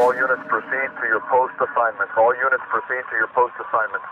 All units proceed to your post assignments. All units proceed to your post assignments.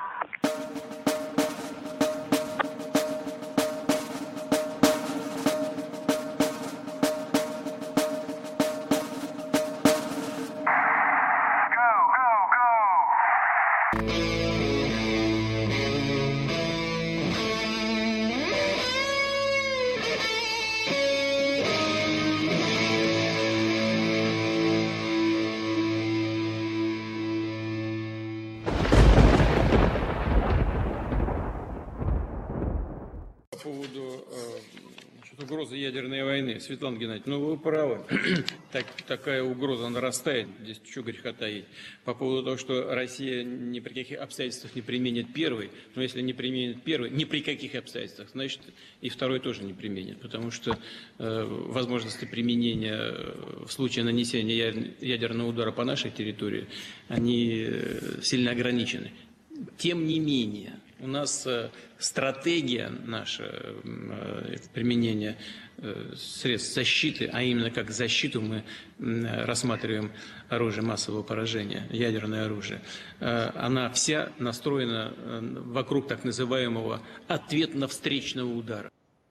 По поводу угрозы ядерной войны. Светлана Геннадьевна, ну вы правы. Такая угроза нарастает. Здесь что греха таить. По поводу того, что Россия ни при каких обстоятельствах не применит первый, но если не применит первый, ни при каких обстоятельствах, значит и второй тоже не применит. Потому что возможности применения в случае нанесения ядерного удара по нашей территории, они сильно ограничены. Тем не менее, у нас стратегия наша применения средств защиты, а именно как защиту мы рассматриваем оружие массового поражения, ядерное оружие, она вся настроена вокруг так называемого ответно-встречного удара.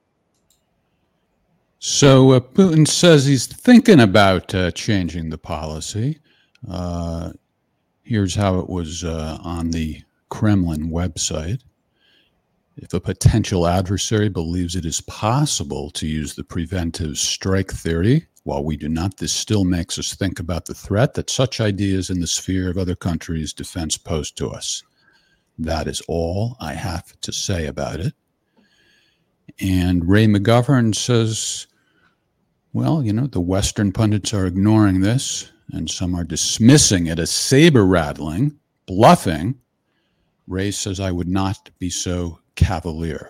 So Putin says he's thinking about changing the policy. Here's how it was on the Kremlin website. If a potential adversary believes it is possible to use the preventive strike theory, while we do not, this still makes us think about the threat that such ideas in the sphere of other countries' defense pose to us. That is all I have to say about it. And Ray McGovern says, well, you know, the Western pundits are ignoring this, and some are dismissing it as saber-rattling, bluffing. Ray says I would not be so cavalier.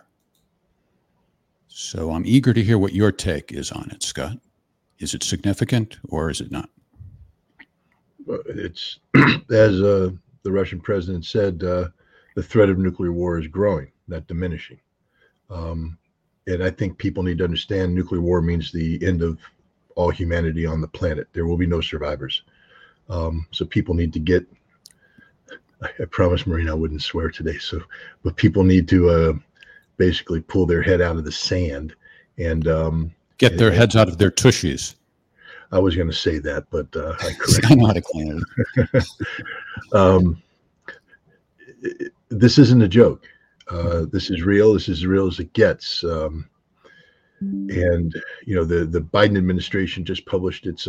So I'm eager to hear what your take is on it, Scott. Is it significant or is it not? Well, it's, as the Russian president said, the threat of nuclear war is growing, not diminishing. And I think people need to understand nuclear war means the end of all humanity on the planet. There will be no survivors. So people need to get, I promised Maureen I wouldn't swear today. But people need to basically pull their head out of the sand and get their heads out of their tushies. I was going to say that, but I corrected. I know how to clean it. This isn't a joke. This is real. This is as real as it gets. And you know, the Biden administration just published its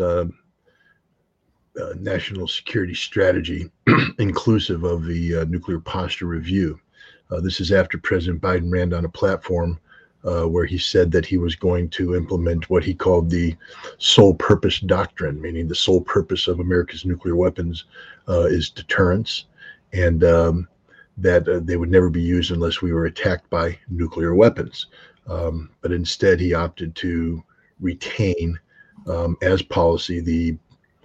national security strategy, inclusive of the nuclear posture review. This is after President Biden ran on a platform where he said that he was going to implement what he called the sole purpose doctrine, meaning the sole purpose of America's nuclear weapons is deterrence, and that they would never be used unless we were attacked by nuclear weapons. But instead, he opted to retain as policy the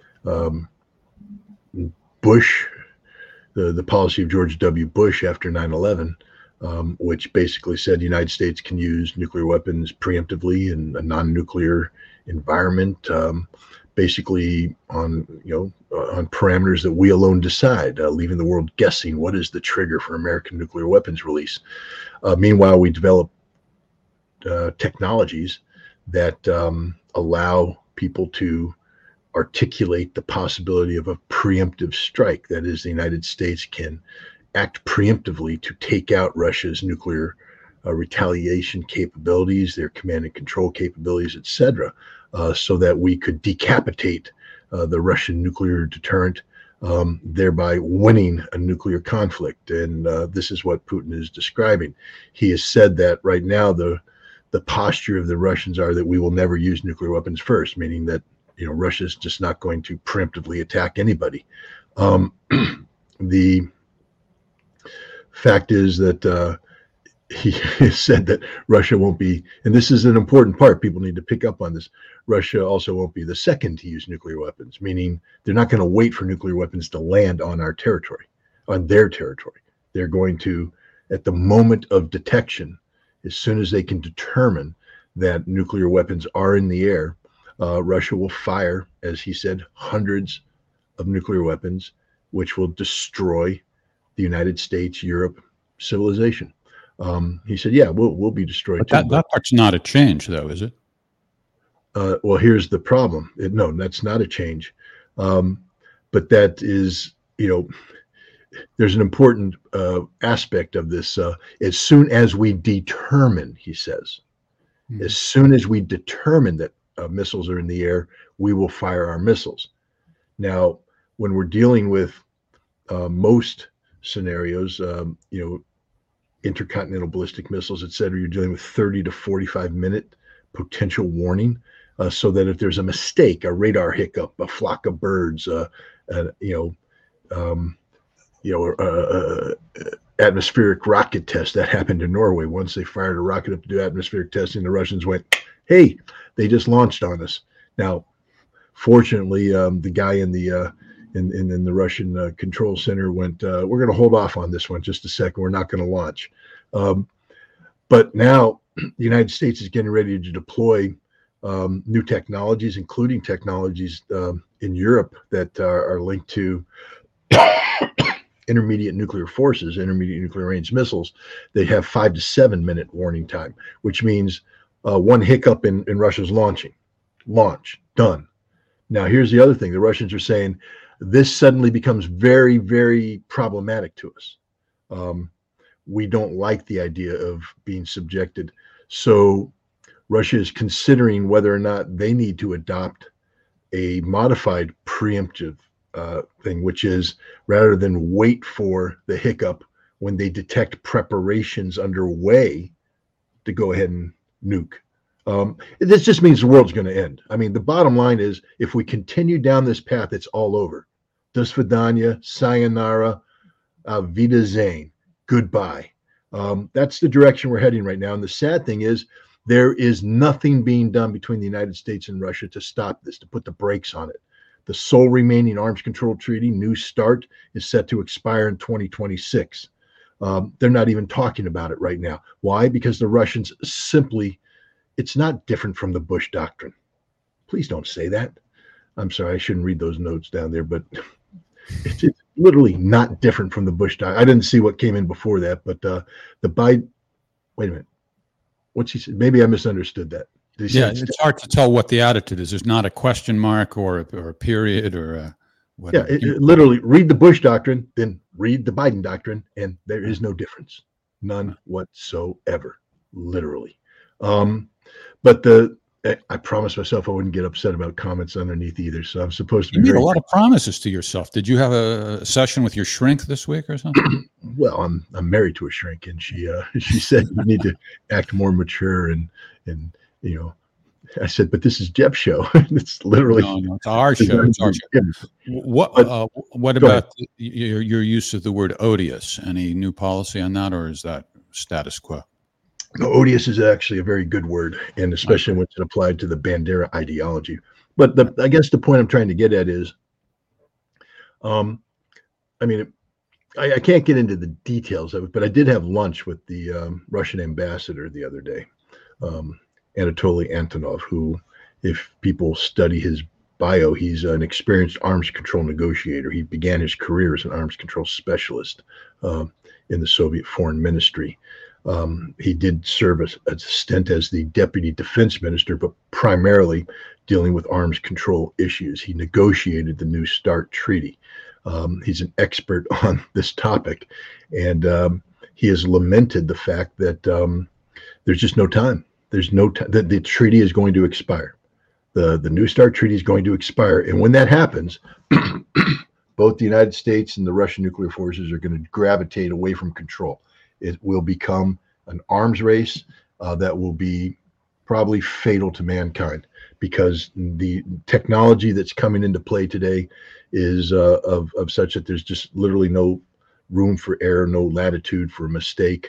Bush, the policy of George W. Bush after 9/11, which basically said the United States can use nuclear weapons preemptively in a non-nuclear environment, basically on on parameters that we alone decide, leaving the world guessing what is the trigger for American nuclear weapons release. Meanwhile, we develop technologies that allow people to articulate the possibility of a preemptive strike. That is, the United States can act preemptively to take out Russia's nuclear retaliation capabilities, their command and control capabilities, etc., so that we could decapitate the Russian nuclear deterrent, thereby winning a nuclear conflict. And this is what Putin is describing. He has said that right now the posture of the Russians are that we will never use nuclear weapons first, meaning that Russia's just not going to preemptively attack anybody. The fact is that he has said that Russia won't be, and this is an important part, people need to pick up on this, Russia also won't be the second to use nuclear weapons, meaning they're not going to wait for nuclear weapons to land on our territory, on their territory. They're going to, at the moment of detection, as soon as they can determine that nuclear weapons are in the air, Russia will fire, as he said, hundreds of nuclear weapons, which will destroy the United States, Europe civilization. He said, yeah, we'll be destroyed But too. that part's not a change, though, is it? Well, here's the problem. No, that's not a change. But that is, there's an important aspect of this. As soon as we determine, he says, as soon as we determine that missiles are in the air, we will fire our missiles. Now, when we're dealing with most scenarios, intercontinental ballistic missiles, et cetera, you're dealing with 30 to 45 minute potential warning, so that if there's a mistake, a radar hiccup, a flock of birds, atmospheric rocket test that happened in Norway. Once they fired a rocket up to do atmospheric testing, the Russians went, "Hey, they just launched on us." Now, fortunately, the guy in the Russian control center went, "We're going to hold off on this one just a second. We're not going to launch." But now the United States is getting ready to deploy new technologies, including technologies in Europe that are linked to intermediate nuclear forces, intermediate nuclear range missiles. They have 5 to 7 minute warning time, which means one hiccup in Russia's launch, done. Now, here's the other thing. The Russians are saying this suddenly becomes very, very problematic to us. We don't like the idea of being subjected. So Russia is considering whether or not they need to adopt a modified preemptive thing, which is rather than wait for the hiccup when they detect preparations underway to go ahead and nuke. This just means the world's going to end. I mean, the bottom line is if we continue down this path, it's all over. Do svidaniya, sayonara, wiedersehen, goodbye. That's the direction we're heading right now. And the sad thing is there is nothing being done between the United States and Russia to stop this, to put the brakes on it. The sole remaining arms control treaty, New START, is set to expire in 2026. They're not even talking about it right now. Why? Because the Russians simply, it's not different from the Bush Doctrine. Please don't say that. I'm sorry, I shouldn't read those notes down there, but it's literally not different from the Bush Doctrine. I didn't see what came in before that, but the Biden, wait a minute. What's he said? Maybe I misunderstood that. Yeah, it's hard to tell what the attitude is. There's not a question mark or a period or whatever. Yeah, literally read the Bush Doctrine, then read the Biden Doctrine, and there is no difference. None whatsoever, literally. But I promised myself I wouldn't get upset about comments underneath either, so I'm supposed to be. You made a lot of promises to yourself. Did you have a session with your shrink this week or something? Well, I'm married to a shrink, and she said you need to act more mature and I said, but this is Jeff's show. It's literally no, it's our show. It's our show. Yeah. What about your use of the word odious? Any new policy on that, or is that status quo? No, odious is actually a very good word, and especially when it's applied to the Bandera ideology. But I guess the point I'm trying to get at is, I can't get into the details of it, but I did have lunch with the Russian ambassador the other day, Anatoly Antonov, who, if people study his bio, he's an experienced arms control negotiator. He began his career as an arms control specialist in the Soviet Foreign Ministry. He did serve a stint as the deputy defense minister, but primarily dealing with arms control issues. He negotiated the New START treaty. He's an expert on this topic, and he has lamented the fact that there's just no time. There's no time. The treaty is going to expire. The New START treaty is going to expire, and when that happens, both the United States and the Russian nuclear forces are going to gravitate away from control. It will become an arms race that will be probably fatal to mankind, because the technology that's coming into play today is of such that there's just literally no room for error, no latitude for a mistake.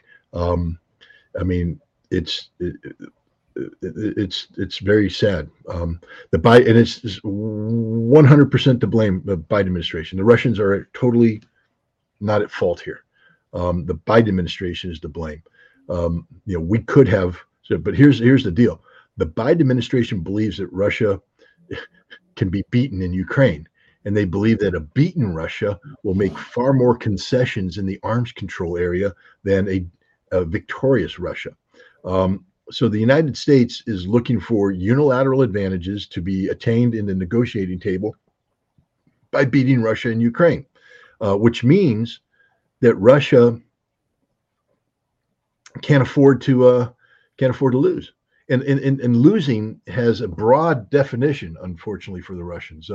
It's very sad. And it's 100% to blame the Biden administration. The Russians are totally not at fault here. The Biden administration is to blame. We could have, but here's the deal. The Biden administration believes that Russia can be beaten in Ukraine, And they believe that a beaten Russia will make far more concessions in the arms control area than a victorious Russia. So the United States is looking for unilateral advantages to be attained in the negotiating table by beating Russia and Ukraine, which means that Russia can't afford to lose. And losing has a broad definition, unfortunately, for the Russians.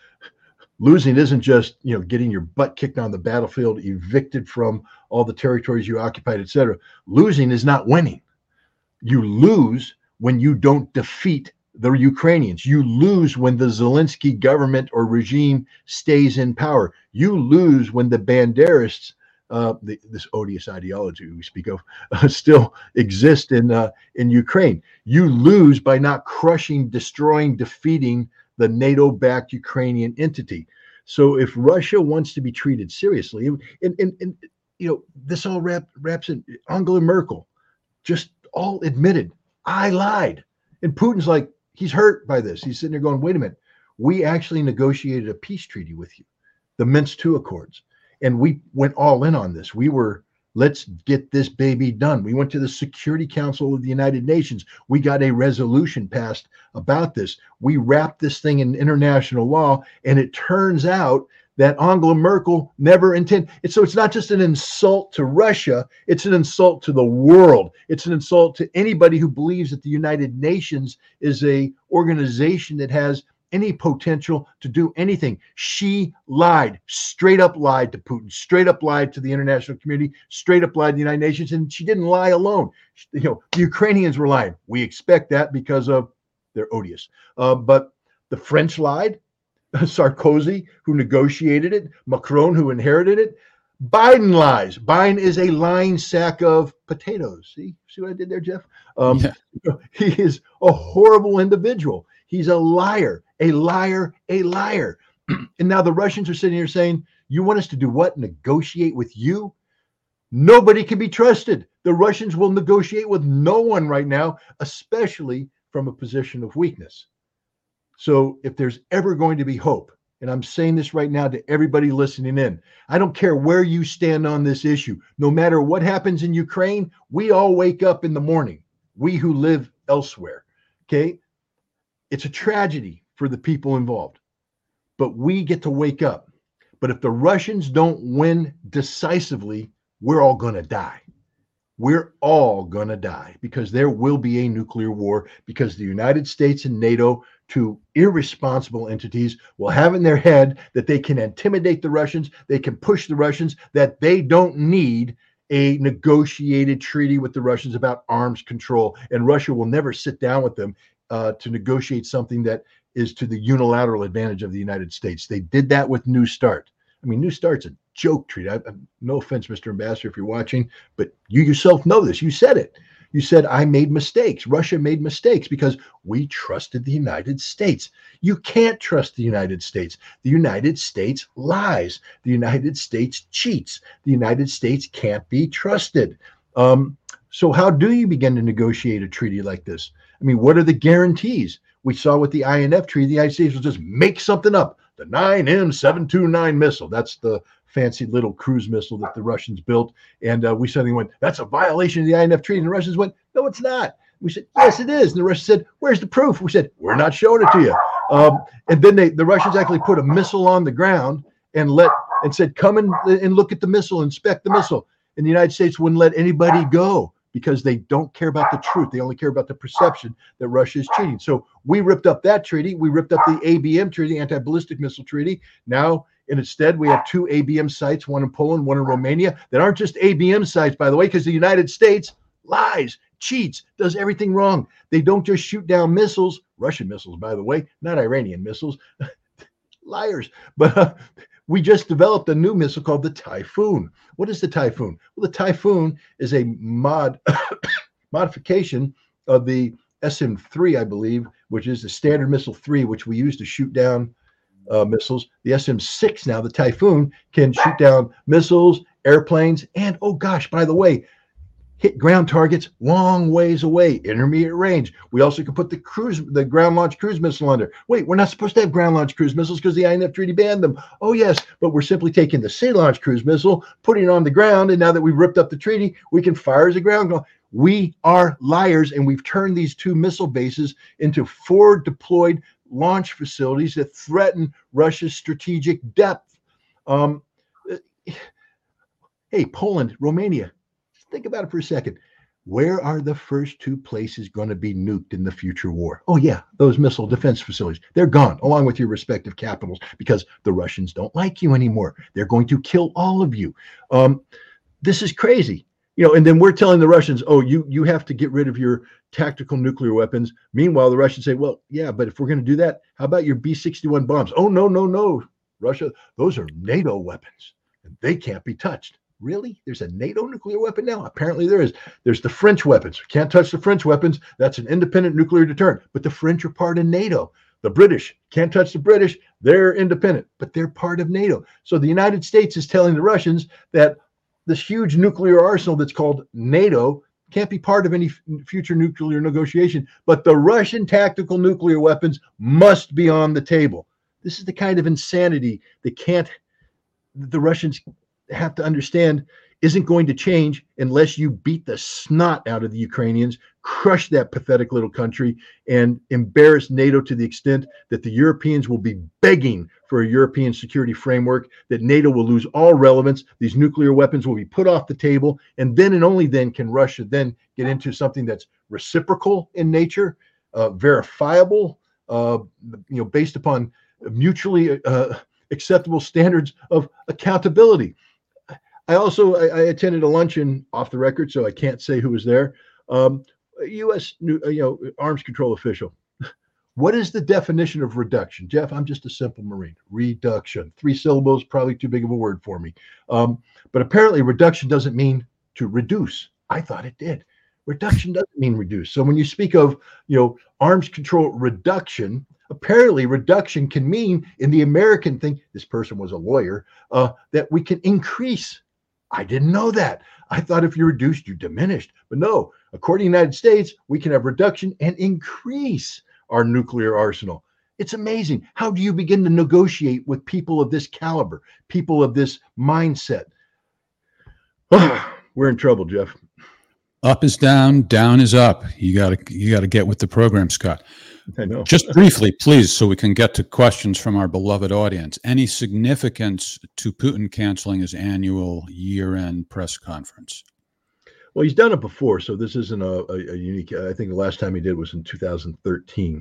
Losing isn't just getting your butt kicked on the battlefield, evicted from all the territories you occupied, etc. Losing is not winning. You lose when you don't defeat the Ukrainians. You lose when the Zelensky government or regime stays in power. You lose when the Banderists, this odious ideology we speak of, still exist in Ukraine. You lose by not crushing, destroying, defeating the NATO-backed Ukrainian entity. So if Russia wants to be treated seriously, and this all wraps in Angela Merkel, just all admitted, I lied. And Putin's like, he's hurt by this. He's sitting there going, wait a minute, we actually negotiated a peace treaty with you, the Minsk II Accords. And we went all in on this. We were, let's get this baby done. We went to the Security Council of the United Nations. We got a resolution passed about this. We wrapped this thing in international law. And it turns out that Angela Merkel never intended. So it's not just an insult to Russia. It's an insult to the world. It's an insult to anybody who believes that the United Nations is a organization that has any potential to do anything. She lied, straight up lied to Putin, straight up lied to the international community, straight up lied to the United Nations. And she didn't lie alone. The Ukrainians were lying. We expect that because of they're odious. But the French lied. Sarkozy, who negotiated it, Macron, who inherited it. Biden lies. Biden is a lying sack of potatoes. See what I did there, Jeff? Yeah. He is a horrible individual. He's a liar, a liar, a liar. And now the Russians are sitting here saying, you want us to do what? Negotiate with you? Nobody can be trusted. The Russians will negotiate with no one right now, especially from a position of weakness. So if there's ever going to be hope, and I'm saying this right now to everybody listening in, I don't care where you stand on this issue. No matter what happens in Ukraine, we all wake up in the morning, we who live elsewhere, okay? It's a tragedy for the people involved, but we get to wake up. But if the Russians don't win decisively, we're all going to die. We're all going to die because there will be a nuclear war because the United States and NATO, two irresponsible entities, will have in their head that they can intimidate the Russians, they can push the Russians, that they don't need a negotiated treaty with the Russians about arms control. And Russia will never sit down with them to negotiate something that is to the unilateral advantage of the United States. They did that with New START. I mean, New START's a joke treaty. No offense, Mr. Ambassador, if you're watching, but you yourself know this. You said it. You said, I made mistakes. Russia made mistakes because we trusted the United States. You can't trust the United States. The United States lies. The United States cheats. The United States can't be trusted. So how do you begin to negotiate a treaty like this? I mean, what are the guarantees? We saw with the INF treaty, the United States will just make something up. The 9M729 missile. That's the fancy little cruise missile that the Russians built. And we suddenly went, that's a violation of the INF treaty. And the Russians went, no, it's not. We said, yes, it is. And the Russians said, where's the proof? We said, we're not showing it to you. And then the Russians actually put a missile on the ground and said, come and look at the missile, inspect the missile. And the United States wouldn't let anybody go because they don't care about the truth. They only care about the perception that Russia is cheating. So we ripped up that treaty. We ripped up the ABM treaty, anti-ballistic missile treaty. Now, instead, we have two ABM sites, one in Poland, one in Romania, that aren't just ABM sites, by the way, because the United States lies, cheats, does everything wrong. They don't just shoot down missiles, Russian missiles, by the way, not Iranian missiles, liars. But we just developed a new missile called the Typhoon. What is the Typhoon? Well, the Typhoon is a modification of the SM-3, I believe, which is the Standard Missile 3, which we use to shoot down missiles. The SM-6 now, the Typhoon, can shoot down missiles, airplanes, and, oh gosh, by the way, hit ground targets long ways away, intermediate range. We also can put the ground launch cruise missile under. Wait, we're not supposed to have ground launch cruise missiles because the INF Treaty banned them. Oh yes, but we're simply taking the sea launch cruise missile, putting it on the ground, and now that we've ripped up the treaty, we can fire as a ground. We are liars, and we've turned these 2 missile bases into forward deployed launch facilities that threaten Russia's strategic depth. Hey, Poland, Romania, think about it for a second. Where are the first 2 places going to be nuked in the future war? Oh, yeah, those missile defense facilities. They're gone, along with your respective capitals, because the Russians don't like you anymore. They're going to kill all of you. This is crazy. And then we're telling the Russians, oh, you have to get rid of your tactical nuclear weapons. Meanwhile, the Russians say, well, yeah, but if we're going to do that, how about your B-61 bombs? Oh, no, Russia, those are NATO weapons, and they can't be touched. Really? There's a NATO nuclear weapon now? Apparently there is. There's the French weapons. Can't touch the French weapons. That's an independent nuclear deterrent. But the French are part of NATO. The British can't touch the British. They're independent, but they're part of NATO. So the United States is telling the Russians that this huge nuclear arsenal that's called NATO can't be part of any future nuclear negotiation, but the Russian tactical nuclear weapons must be on the table. This is the kind of insanity that the Russians have to understand isn't going to change unless you beat the snot out of the Ukrainians, crush that pathetic little country, and embarrass NATO to the extent that the Europeans will be begging for a European security framework, that NATO will lose all relevance, these nuclear weapons will be put off the table, and then and only then can Russia then get into something that's reciprocal in nature, verifiable, based upon mutually acceptable standards of accountability. I attended a luncheon off the record, so I can't say who was there. U.S. arms control official. What is the definition of reduction? Jeff, I'm just a simple Marine. Reduction. 3 syllables, probably too big of a word for me. But apparently reduction doesn't mean to reduce. I thought it did. Reduction doesn't mean reduce. So when you speak of, arms control reduction, apparently reduction can mean, in the American thing, this person was a lawyer, that we can increase. I didn't know that. I thought if you reduced, you diminished. But no, according to the United States, we can have reduction and increase our nuclear arsenal. It's amazing. How do you begin to negotiate with people of this caliber, people of this mindset? We're in trouble, Jeff. Up is down, down is up. You got to get with the program, Scott. I know. Just briefly, please, so we can get to questions from our beloved audience. Any significance to Putin canceling his annual year-end press conference? Well, he's done it before, so this isn't a unique. I think the last time he did was in 2013.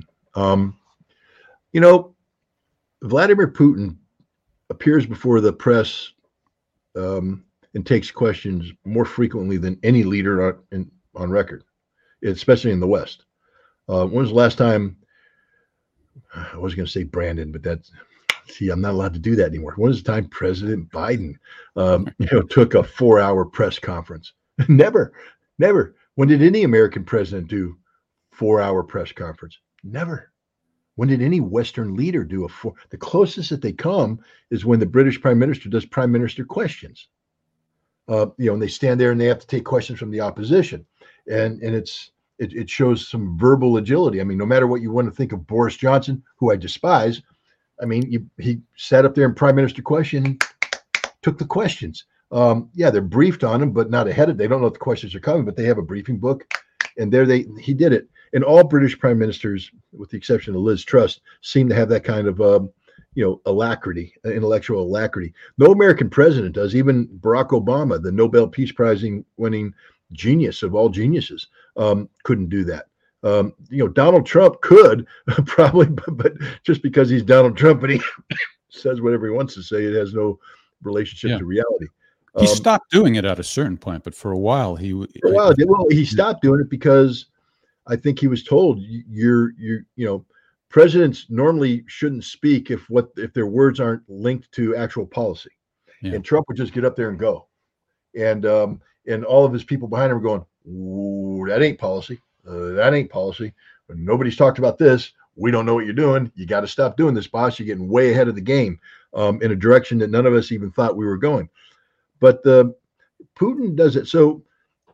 Vladimir Putin appears before the press and takes questions more frequently than any leader on record, especially in the West. When was the last time? I was going to say Brandon, but I'm not allowed to do that anymore. When was the time President Biden, took a 4-hour press conference? Never. When did any American president do 4-hour press conference? Never. When did any Western leader do the closest that they come is when the British Prime Minister does Prime Minister questions. And they stand there and they have to take questions from the opposition, and it shows some verbal agility. I mean, no matter what you want to think of Boris Johnson, who I despise, I mean, he sat up there in Prime Minister question and took the questions. They're briefed on them, but not ahead of. They don't know if the questions are coming, but they have a briefing book, and he did it. And all British prime ministers, with the exception of Liz Truss, seem to have that kind of alacrity, intellectual alacrity. No American president does. Even Barack Obama, the Nobel Peace Prize winning genius of all geniuses, couldn't do that. Donald Trump could probably, but just because he's Donald Trump and he says whatever he wants to say, it has no relationship to reality. He stopped doing it at a certain point, but for a while he stopped doing it because I think he was told presidents normally shouldn't speak if their words aren't linked to actual policy. Yeah. And Trump would just get up there and go. And all of his people behind him were going, "Ooh, that ain't policy. That ain't policy. Nobody's talked about this. We don't know what you're doing. You got to stop doing this, boss. You're getting way ahead of the game in a direction that none of us even thought we were going." But Putin does it. So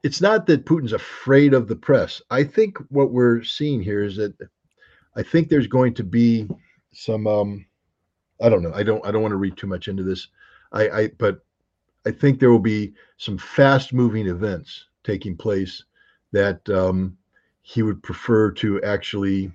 it's not that Putin's afraid of the press. I think what we're seeing here is that I think there's going to be some I don't know. I don't want to read too much into this. But I think there will be some fast moving events taking place that he would prefer to actually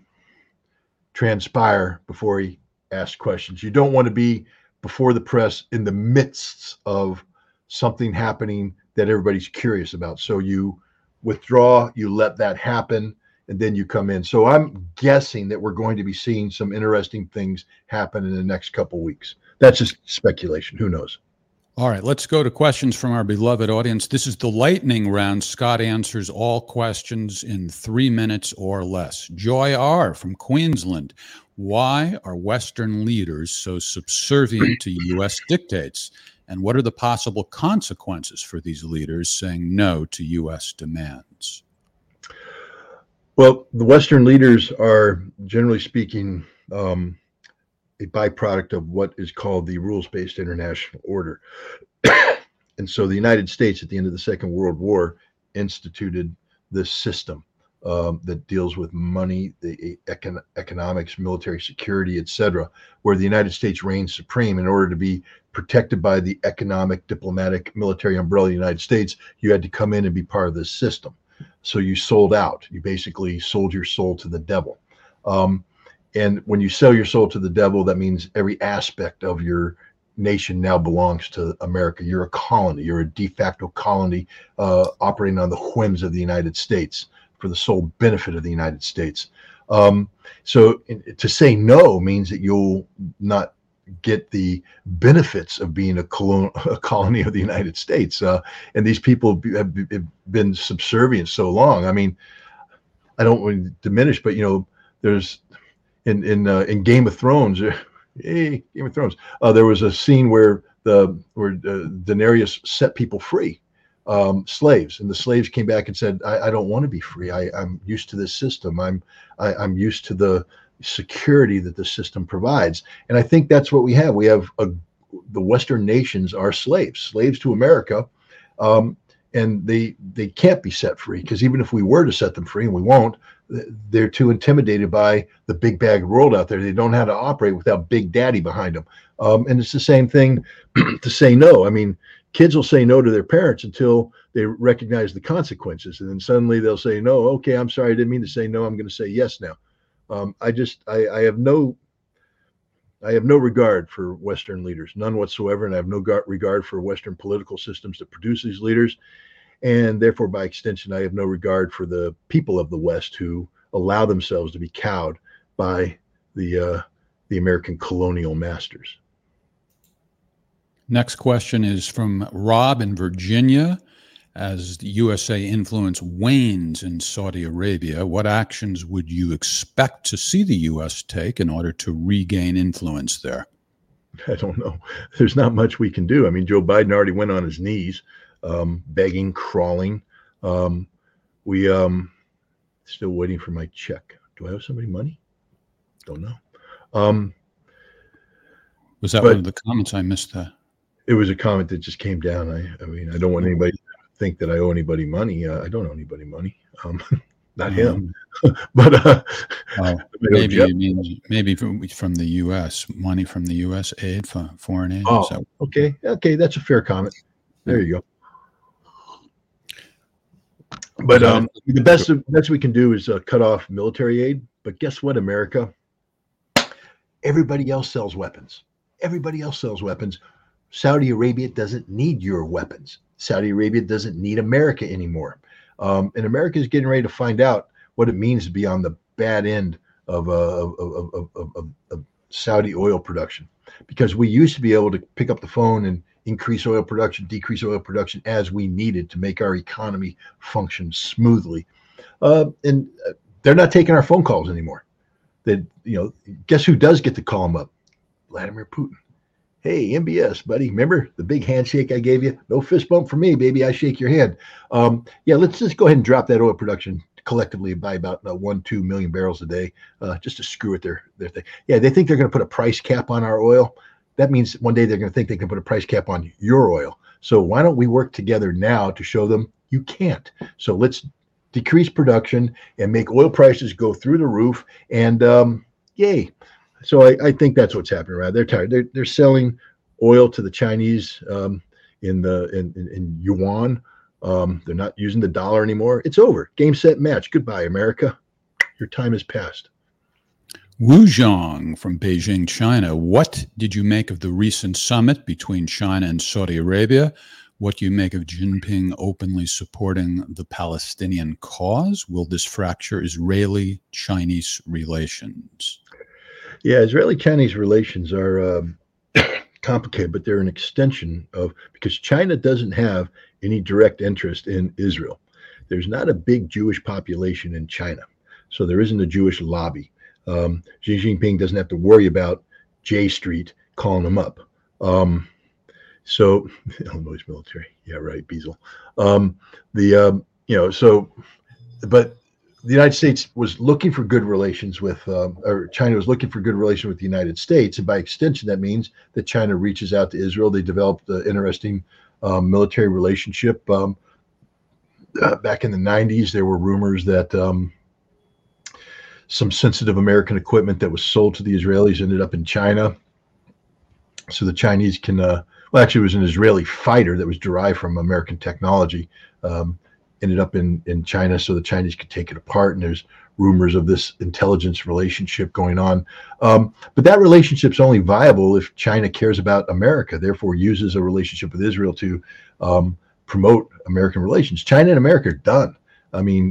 transpire before he asks questions. You don't want to be before the press in the midst of something happening that everybody's curious about. So you withdraw, you let that happen, and then you come in. So I'm guessing that we're going to be seeing some interesting things happen in the next couple weeks. That's just speculation. Who knows? All right, let's go to questions from our beloved audience. This is the lightning round. Scott answers all questions in 3 minutes or less. Joy R. from Queensland. Why are Western leaders so subservient to U.S. dictates? And what are the possible consequences for these leaders saying no to U.S. demands? Well, the Western leaders are, generally speaking, a byproduct of what is called the rules-based international order. And so the United States at the end of the Second World War instituted this system that deals with money, the economics, military security, etc., where the United States reigns supreme. In order to be protected by the economic, diplomatic, military umbrella of the United States, you had to come in and be part of this system. So you sold out. You basically sold your soul to the devil. And when you sell your soul to the devil, that means every aspect of your nation now belongs to America. You're a colony. You're a de facto colony operating on the whims of the United States for the sole benefit of the United States. So to say no means that you'll not get the benefits of being a colony of the United States. And these people have been subservient so long. I mean, I don't want to diminish, but, you know, there's in Game of Thrones, Game of Thrones, there was a scene where Daenerys set people free, slaves, and the slaves came back and said, I don't want to be free. I'm used to this system. I'm used to the security that the system provides. And I think that's what we have. We have the Western nations are slaves to America. And they can't be set free, because even if we were to set them free, and we won't, they're too intimidated by the big bag world out there. They don't know how to operate without Big Daddy behind them. And it's the same thing to say no. I mean, kids will say no to their parents until they recognize the consequences. And then suddenly they'll say, no, okay, I'm sorry, I didn't mean to say no. I'm going to say yes now. I have no regard for Western leaders, none whatsoever. And I have no regard for Western political systems that produce these leaders. And therefore, by extension, I have no regard for the people of the West who allow themselves to be cowed by the American colonial masters. Next question is from Rob in Virginia. As the USA influence wanes in Saudi Arabia, what actions would you expect to see the U.S. take in order to regain influence there? I don't know. There's not much we can do. I mean, Joe Biden already went on his knees, begging, crawling. We still waiting for my check. Do I owe somebody money? Don't know. Was that one of the comments? I missed that. It was a comment that just came down. I mean, I don't want anybody to think that I owe anybody money. I don't owe anybody money. Not him. But maybe from the U.S. money from the U.S. aid, foreign aid. Oh, okay. That's a fair comment. There you go. But the best we can do is cut off military aid. But guess what, America? Everybody else sells weapons. Everybody else sells weapons. Saudi Arabia doesn't need your weapons. Saudi Arabia doesn't need America anymore. And America is getting ready to find out what it means to be on the bad end of Saudi oil production. Because we used to be able to pick up the phone and increase oil production, decrease oil production as we needed to make our economy function smoothly. And they're not taking our phone calls anymore. Guess who does get to call them up? Vladimir Putin. Hey, MBS, buddy. Remember the big handshake I gave you? No fist bump for me, baby. I shake your hand. Let's just go ahead and drop that oil production collectively by about 1-2 million barrels a day, just to screw with their thing. Yeah, they think they're going to put a price cap on our oil. That means one day they're going to think they can put a price cap on your oil. So why don't we work together now to show them You can't. So let's decrease production and make oil prices go through the roof. And yay. So I think that's what's happening, right? They're tired. They're selling oil to the Chinese in yuan. They're not using the dollar anymore. It's over. Game, set, match. Goodbye, America. Your time has passed. Wu Zhang from Beijing, China. What did you make of the recent summit between China and Saudi Arabia? What do you make of Jinping openly supporting the Palestinian cause? Will this fracture Israeli-Chinese relations? Yeah, Israeli-Chinese relations are complicated, but they're an extension of, because China doesn't have any direct interest in Israel. There's not a big Jewish population in China, so there isn't a Jewish lobby. Xi Jinping doesn't have to worry about J Street calling him up. So Illinois military, yeah, right, Beazle. But the United States was looking for good relations with, or China was looking for good relations with the United States, and by extension, that means that China reaches out to Israel. They developed an interesting military relationship. Back in the 90s, there were rumors that some sensitive American equipment that was sold to the Israelis ended up in China. So the Chinese can, well, actually, it was an Israeli fighter that was derived from American technology, ended up in China, so the Chinese could take it apart. And there's rumors of this intelligence relationship going on. But that relationship's only viable if China cares about America, therefore uses a relationship with Israel to promote American relations. China and America are done. I mean,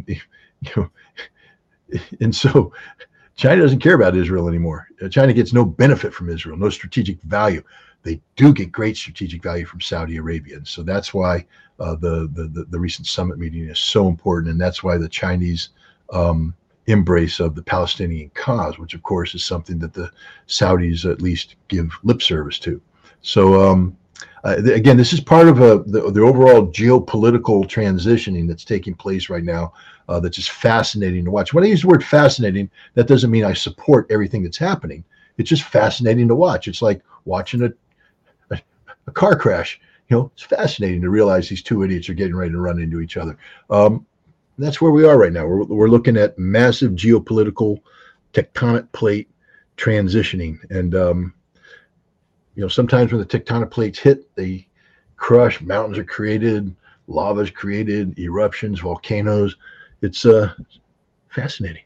and so China doesn't care about Israel anymore. China gets no benefit from Israel, no strategic value. They do get great strategic value from Saudi Arabia. And so that's why the recent summit meeting is so important. And that's why the Chinese embrace of the Palestinian cause, which of course is something that the Saudis at least give lip service to. So again, this is part of the overall geopolitical transitioning that's taking place right now. That's just fascinating to watch. When I use the word fascinating, that doesn't mean I support everything that's happening. It's just fascinating to watch. It's like watching a car crash. It's fascinating to realize these two idiots are getting ready to run into each other. That's where we are right now. We're looking at massive geopolitical tectonic plate transitioning. And, sometimes when the tectonic plates hit, they crush, mountains are created, lava is created, eruptions, volcanoes. It's fascinating.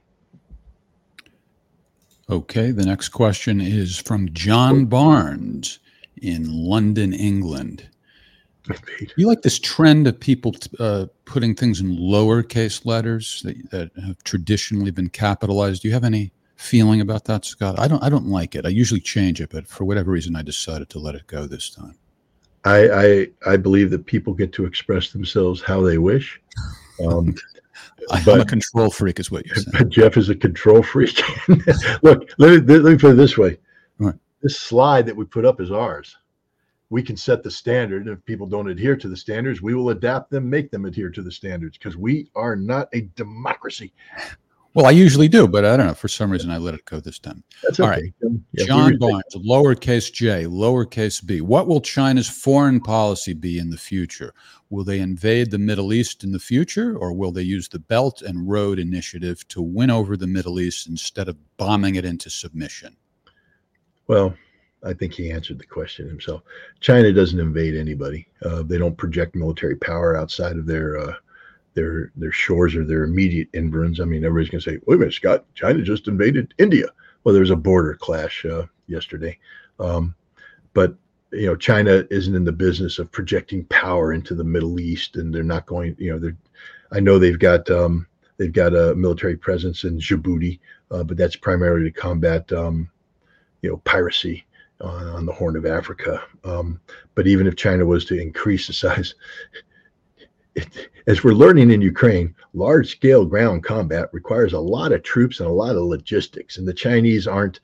Okay, the next question is from John Barnes in London, England. You like this trend of people putting things in lowercase letters that have traditionally been capitalized? Do you have any feeling about that, Scott? I don't like it. I usually change it, but for whatever reason, I decided to let it go this time. I believe that people get to express themselves how they wish. I'm a control freak, is what you're saying. But Jeff is a control freak. Look, let me put it this way. Right. This slide that we put up is ours. We can set the standard. And if people don't adhere to the standards, we will adapt them, make them adhere to the standards, because we are not a democracy. Well, I usually do, but I don't know. For some reason, I let it go this time. That's okay. All right. Yeah, John Barnes, lowercase j, lowercase b. What will China's foreign policy be in the future? Will they invade the Middle East in the future, or will they use the Belt and Road Initiative to win over the Middle East instead of bombing it into submission? Well, I think he answered the question himself. China doesn't invade anybody. They don't project military power outside of their shores or their immediate environs. I mean, everybody's going to say, wait a minute, Scott, China just invaded India. Well, there was a border clash yesterday. But, China isn't in the business of projecting power into the Middle East, and they're not going, I know they've got a military presence in Djibouti, but that's primarily to combat, piracy on the Horn of Africa. But even if China was to increase the size, as we're learning in Ukraine, large-scale ground combat requires a lot of troops and a lot of logistics, and the Chinese aren't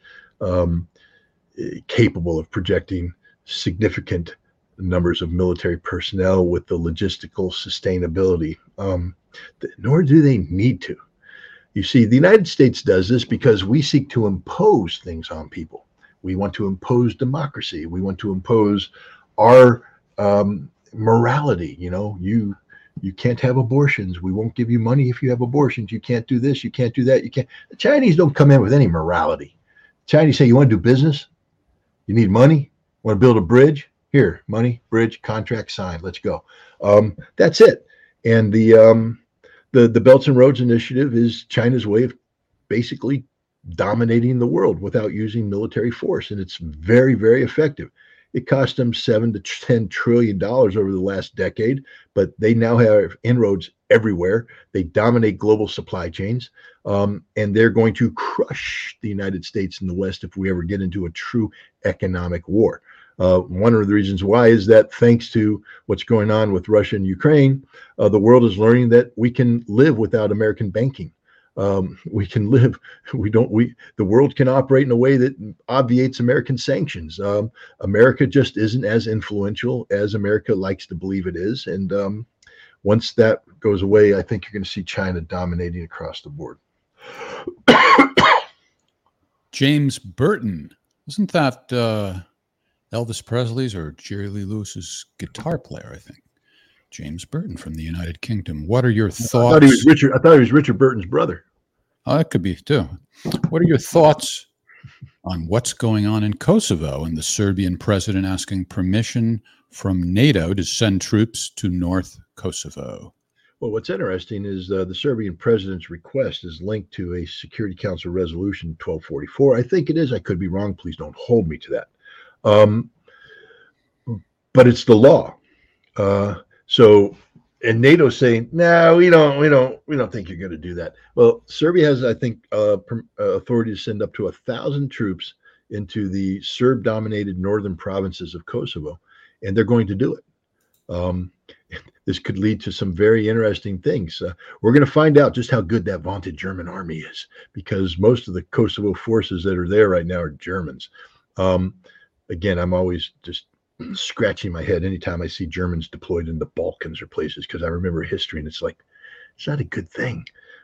capable of projecting significant numbers of military personnel with the logistical sustainability, nor do they need to. You see, the United States does this because we seek to impose things on people. We want to impose democracy. We want to impose our morality. You can't have abortions. We won't give you money if you have abortions. You can't do this. You can't do that. You can't. The Chinese don't come in with any morality. The Chinese say, you want to do business? You need money? Want to build a bridge? Here, money, bridge, contract signed. Let's go. That's it. And the Belts and Roads Initiative is China's way of basically dominating the world without using military force, and it's very, very effective. It cost them $7 to $10 trillion over the last decade, but they now have inroads everywhere. They dominate global supply chains, and they're going to crush the United States and the West if we ever get into a true economic war. One of the reasons why is that thanks to what's going on with Russia and Ukraine, the world is learning that we can live without American banking. We can live. The world can operate in a way that obviates American sanctions. America just isn't as influential as America likes to believe it is. And once that goes away, I think you're going to see China dominating across the board. James Burton, isn't that Elvis Presley's or Jerry Lee Lewis's guitar player? I think James Burton from the United Kingdom. What are your thoughts? I thought he was Richard Burton's brother. Oh, that could be too. What are your thoughts on what's going on in Kosovo and the Serbian president asking permission from NATO to send troops to North Kosovo? Well, what's interesting is the Serbian president's request is linked to a Security Council resolution 1244. I think it is. I could be wrong. Please don't hold me to that. But it's the law. And NATO's saying, no, we don't think you're going to do that. Well, Serbia has, I think, authority to send up to 1,000 troops into the Serb-dominated northern provinces of Kosovo, and they're going to do it. This could lead to some very interesting things. We're going to find out just how good that vaunted German army is, because most of the Kosovo forces that are there right now are Germans. Again, I'm always just scratching my head anytime I see Germans deployed in the Balkans or places, because I remember history and it's like, it's not a good thing.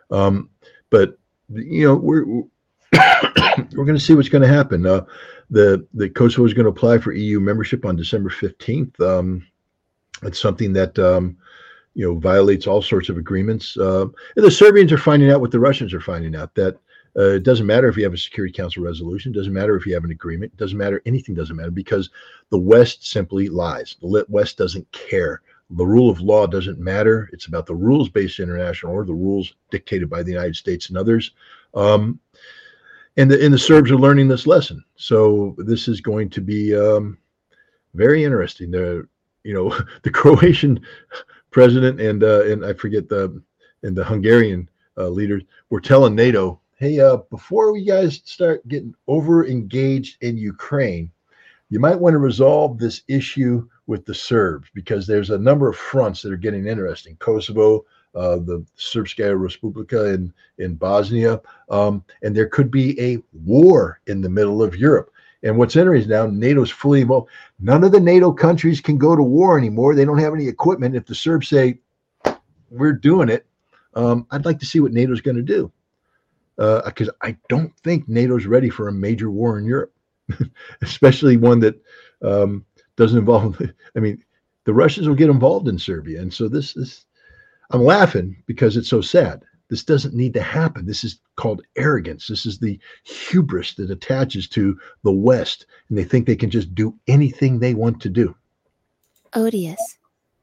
But we're we're going to see what's going to happen. The Kosovo is going to apply for EU membership on December 15th. It's something that violates all sorts of agreements. And the Serbians are finding out what the Russians are finding out, that it doesn't matter if you have a Security Council resolution. It doesn't matter if you have an agreement. It doesn't matter. Anything doesn't matter, because the West simply lies. The West doesn't care. The rule of law doesn't matter. It's about the rules-based international order, the rules dictated by the United States and others. And the Serbs are learning this lesson. So this is going to be very interesting. The Croatian president and I forget the Hungarian leaders were telling NATO, hey, before you guys start getting over engaged in Ukraine, you might want to resolve this issue with the Serbs, because there's a number of fronts that are getting interesting. Kosovo, the Srpska Republika in Bosnia, and there could be a war in the middle of Europe. And what's interesting now, NATO's fully involved. None of the NATO countries can go to war anymore. They don't have any equipment. If the Serbs say, we're doing it, I'd like to see what NATO's going to do. Because I don't think NATO's ready for a major war in Europe, especially one that doesn't involve. I mean, the Russians will get involved in Serbia, and so this I'm laughing because it's so sad. This doesn't need to happen. This is called arrogance. This is the hubris that attaches to the West, and they think they can just do anything they want to do. Odious.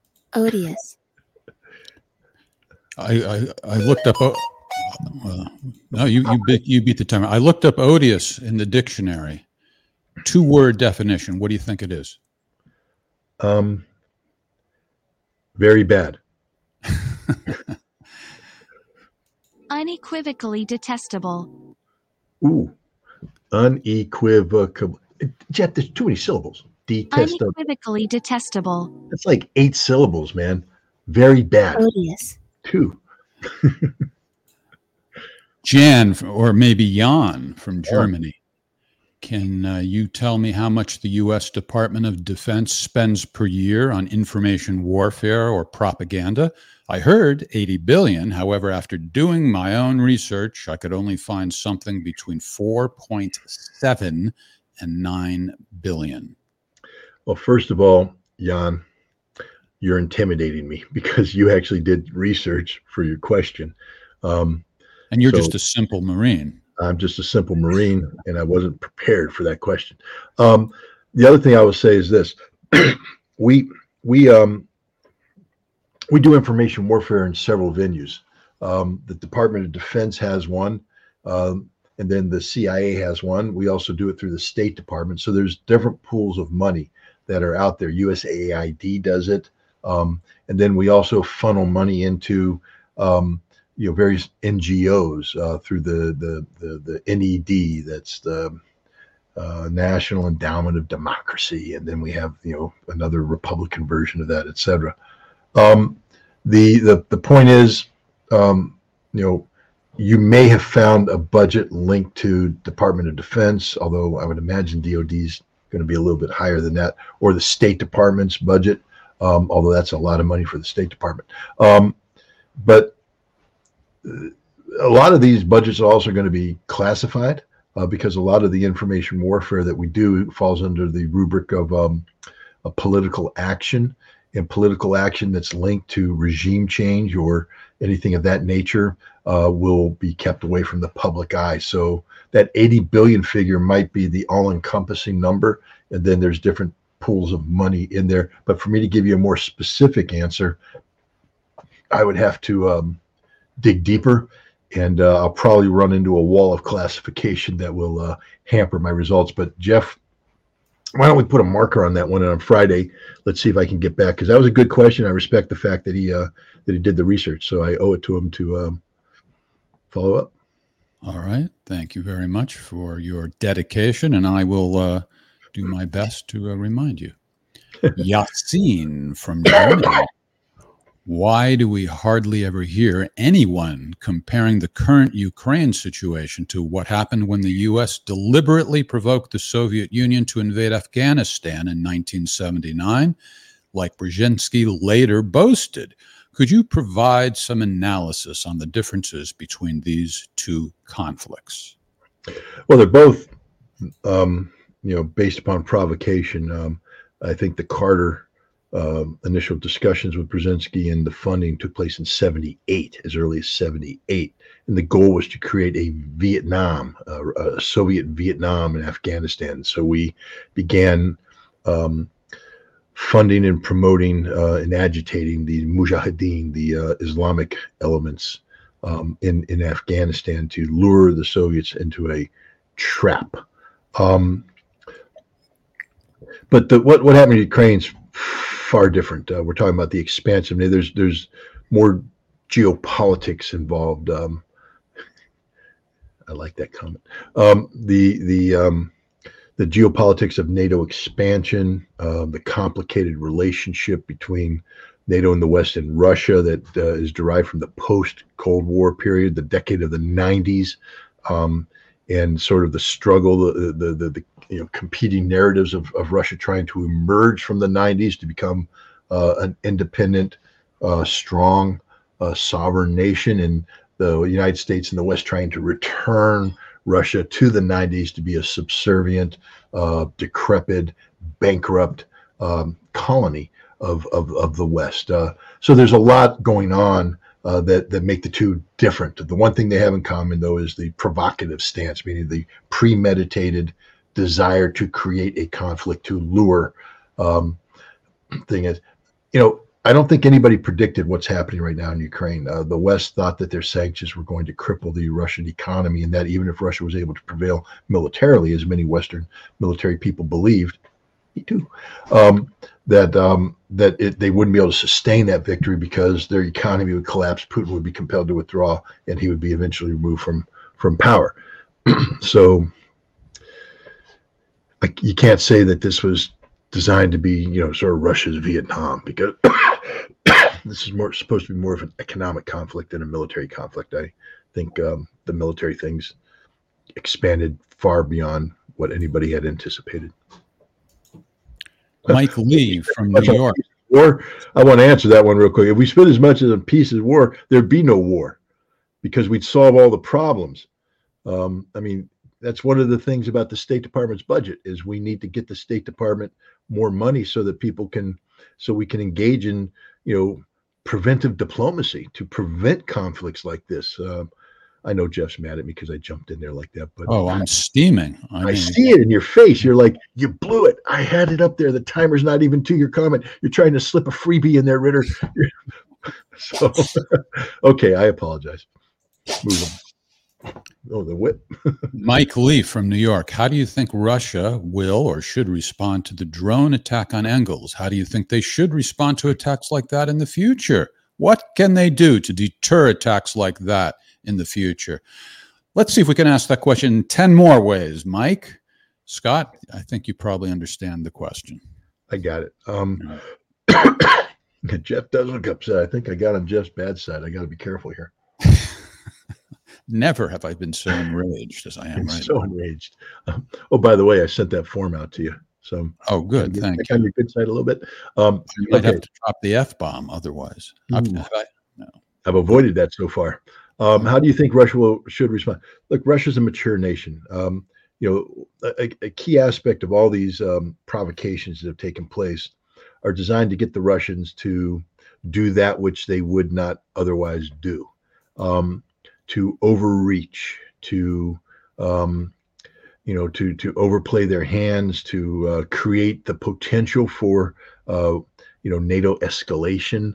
I looked up. No, you beat the timer. I looked up odious in the dictionary. 2-word definition. What do you think it is? Very bad. Unequivocally detestable. Ooh, unequivocal. Jet, there's too many syllables. Detestable. Unequivocally detestable. That's like 8 syllables, man. Very bad. Odious. 2. Jan, or maybe Jan from Germany. Can you tell me how much the U.S. Department of Defense spends per year on information warfare or propaganda? I heard $80 billion. However, after doing my own research, I could only find something between 4.7 and 9 billion. Well, first of all, Jan, you're intimidating me because you actually did research for your question. And you're so- just a simple Marine. I'm just a simple Marine, and I wasn't prepared for that question. The other thing I will say is this: we do information warfare in several venues. The Department of Defense has one, and then the CIA has one. We also do it through the State Department. So there's different pools of money that are out there. USAID does it, and then we also funnel money into various NGOs through the NED. That's the National Endowment of Democracy, and then we have another Republican version of that, etc. The point is, you may have found a budget linked to Department of Defense, although I would imagine DoD is going to be a little bit higher than that, or the State Department's budget, although that's a lot of money for the State Department. But a lot of these budgets are also going to be classified because a lot of the information warfare that we do falls under the rubric of a political action, and political action that's linked to regime change or anything of that nature will be kept away from the public eye. So that 80 billion figure might be the all-encompassing number, and then there's different pools of money in there. But for me to give you a more specific answer, I would have to dig deeper, and I'll probably run into a wall of classification that will hamper my results. But Jeff, why don't we put a marker on that one, and on Friday, let's see if I can get back, because that was a good question. I respect the fact that he did the research, so I owe it to him to follow up. All right. Thank you very much for your dedication, and I will do my best to remind you. Yassine from Germany. Why do we hardly ever hear anyone comparing the current Ukraine situation to what happened when the U.S. deliberately provoked the Soviet Union to invade Afghanistan in 1979, like Brzezinski later boasted? Could you provide some analysis on the differences between these two conflicts? Well, they're both, based upon provocation. I think the Carter initial discussions with Brzezinski and the funding took place in 78, as early as 78. And the goal was to create a Vietnam, a Soviet Vietnam in Afghanistan. So we began funding and promoting and agitating the Mujahideen, the Islamic elements in Afghanistan, to lure the Soviets into a trap. But what happened to Ukraine's far different. We're talking about the expansion. There's more geopolitics involved. I like that comment. The geopolitics of NATO expansion, the complicated relationship between NATO and the West and Russia that is derived from the post-Cold War period, the decade of the 90s, and sort of the struggle, the competing narratives of Russia trying to emerge from the 90s to become an independent, strong, sovereign nation, and the United States and the West trying to return Russia to the 90s to be a subservient, decrepit, bankrupt colony of the West. So there's a lot going on that make the two different. The one thing they have in common, though, is the provocative stance, meaning the premeditated desire to create a conflict, to lure. Thing is, I don't think anybody predicted what's happening right now in Ukraine. The West thought that their sanctions were going to cripple the Russian economy, and that even if Russia was able to prevail militarily, as many Western military people believed, me too, they wouldn't be able to sustain that victory because their economy would collapse, Putin would be compelled to withdraw, and he would be eventually removed from power. So you can't say that this was designed to be, sort of Russia's Vietnam, because this is supposed to be more of an economic conflict than a military conflict. I think the military things expanded far beyond what anybody had anticipated. Mike Lee from New York. War, I want to answer that one real quick. If we spent as much as a peace as war, there'd be no war because we'd solve all the problems. That's one of the things about the State Department's budget is we need to get the State Department more money so that people can so we can engage in, preventive diplomacy to prevent conflicts like this. I know Jeff's mad at me because I jumped in there like that, but Oh, I'm steaming. I see it in your face. You're like, you blew it. I had it up there. The timer's not even to your comment. You're trying to slip a freebie in there, Ritter. So, okay, I apologize. Move on. Oh, the whip. Mike Lee from New York. How do you think Russia will or should respond to the drone attack on Engels? How do you think they should respond to attacks like that in the future? What can they do to deter attacks like that in the future? Let's see if we can ask that question 10 more ways. Mike, Scott, I think you probably understand the question. I got it. Jeff does look upset. I think I got on Jeff's bad side. I got to be careful here. Never have I been so enraged as I am right so now. enraged. Oh, by the way, I sent that form out to you. So, oh, good. Thank you. On your good side a little bit. You might have to drop the F-bomb otherwise. No. I've avoided that so far. How do you think Russia should respond? Look, Russia's a mature nation. A key aspect of all these provocations that have taken place are designed to get the Russians to do that which they would not otherwise do. To overreach, to overplay their hands, to create the potential for NATO escalation.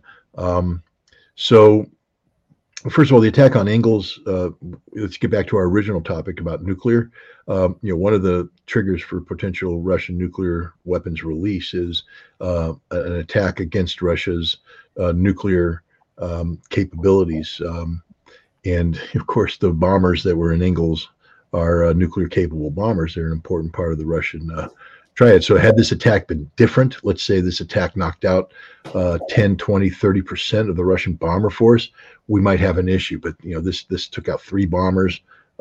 So, first of all, the attack on Engels. Let's get back to our original topic about nuclear. One of the triggers for potential Russian nuclear weapons release is an attack against Russia's nuclear capabilities. And of course, the bombers that were in Engels are nuclear capable bombers. They're an important part of the Russian triad. So had this attack been different, let's say this attack knocked out 10, 20, 30% of the Russian bomber force, we might have an issue. But, this took out 3 bombers,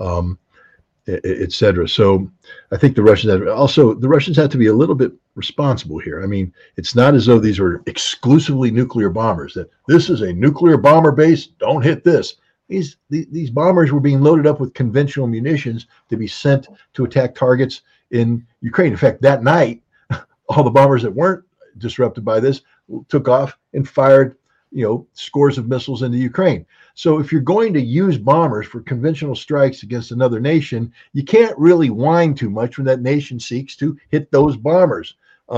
et cetera. So I think the Russians have to be a little bit responsible here. I mean, it's not as though these were exclusively nuclear bombers, that this is a nuclear bomber base, don't hit this. These bombers were being loaded up with conventional munitions to be sent to attack targets in Ukraine. In fact, that night, all the bombers that weren't disrupted by this took off and fired, scores of missiles into Ukraine. So if you're going to use bombers for conventional strikes against another nation, you can't really whine too much when that nation seeks to hit those bombers.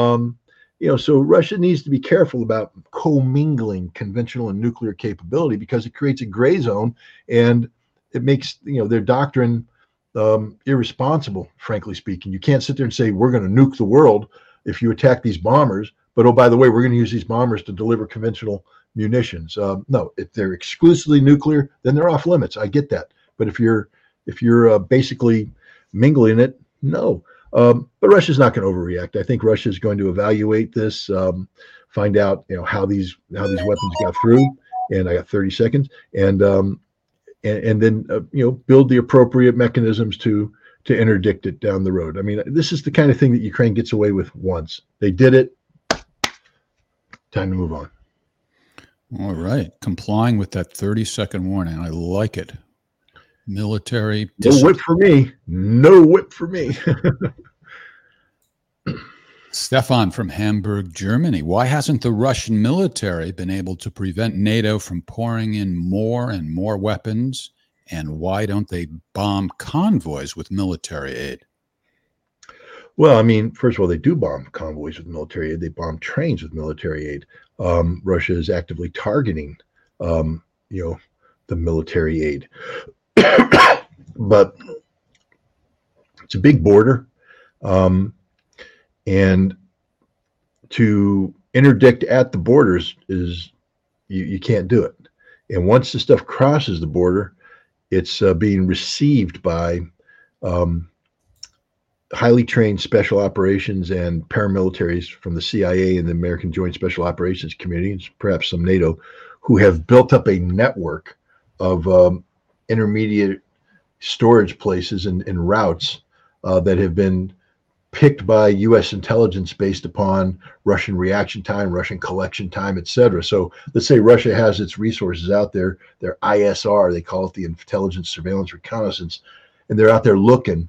So Russia needs to be careful about commingling conventional and nuclear capability, because it creates a gray zone and it makes, their doctrine irresponsible, frankly speaking. You can't sit there and say, we're going to nuke the world if you attack these bombers, but, oh, by the way, we're going to use these bombers to deliver conventional munitions. No, if they're exclusively nuclear, then they're off limits. I get that. But if you're basically mingling it, no. But Russia's not going to overreact. I think Russia is going to evaluate this, find out how these weapons got through. And I got 30 seconds, and then build the appropriate mechanisms to interdict it down the road. I mean, this is the kind of thing that Ukraine gets away with once. They did it. Time to move on. All right, complying with that 30-second warning. I like it. Military. No whip for me. No whip for me. Stefan from Hamburg, Germany. Why hasn't the Russian military been able to prevent NATO from pouring in more and more weapons? And why don't they bomb convoys with military aid? Well, I mean, first of all, they do bomb convoys with military aid. They bomb trains with military aid. Russia is actively targeting, the military aid. But it's a big border, and to interdict at the borders is you can't do it. And once the stuff crosses the border, it's being received by highly trained special operations and paramilitaries from the CIA and the American Joint Special Operations Community, and perhaps some NATO, who have built up a network of intermediate storage places and routes that have been picked by U.S. intelligence based upon Russian reaction time, Russian collection time, et cetera. So let's say Russia has its resources out there, their ISR, they call it the Intelligence Surveillance Reconnaissance, and they're out there looking.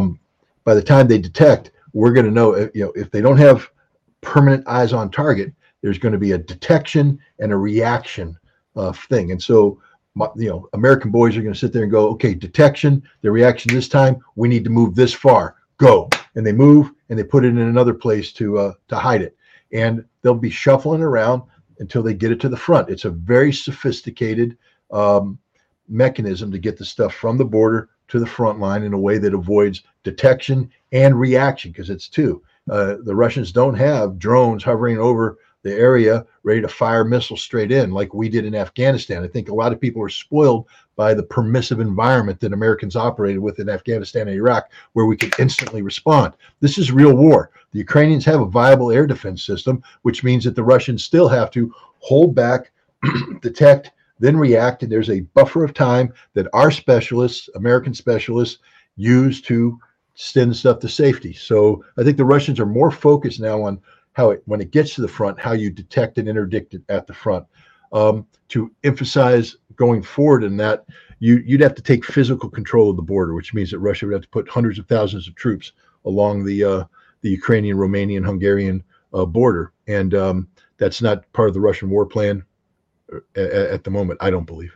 By the time they detect, we're going to know, if they don't have permanent eyes on target, there's going to be a detection and a reaction thing. And so, American boys are going to sit there and go, okay, detection, the reaction this time, we need to move this far, go. And they move and they put it in another place to hide it. And they'll be shuffling around until they get it to the front. It's a very sophisticated mechanism to get the stuff from the border to the front line in a way that avoids detection and reaction, because it's two. The Russians don't have drones hovering over the area ready to fire missiles straight in like we did in Afghanistan. I think a lot of people are spoiled by the permissive environment that Americans operated with in Afghanistan and Iraq, where we could instantly respond. This is real war. The Ukrainians have a viable air defense system, which means that the Russians still have to hold back, detect, then react. And there's a buffer of time that our specialists, American specialists, use to send stuff to safety. So I think the Russians are more focused now on how when it gets to the front, how you detect and interdict it at the front. To emphasize going forward in that, you'd have to take physical control of the border, which means that Russia would have to put hundreds of thousands of troops along the Ukrainian, Romanian, Hungarian border. And that's not part of the Russian war plan at the moment, I don't believe.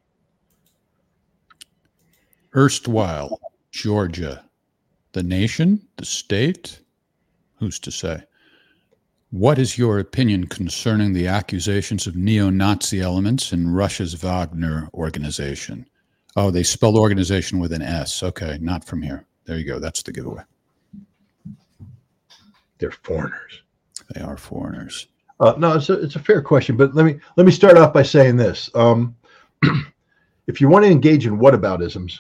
Erstwhile Georgia, the nation, the state, who's to say? What is your opinion concerning the accusations of neo-Nazi elements in Russia's Wagner organization? Oh, they spelled organization with an S. Okay, not from here. There you go. That's the giveaway. They're foreigners. They are foreigners. No, it's a fair question, but let me start off by saying this. If you want to engage in whataboutisms,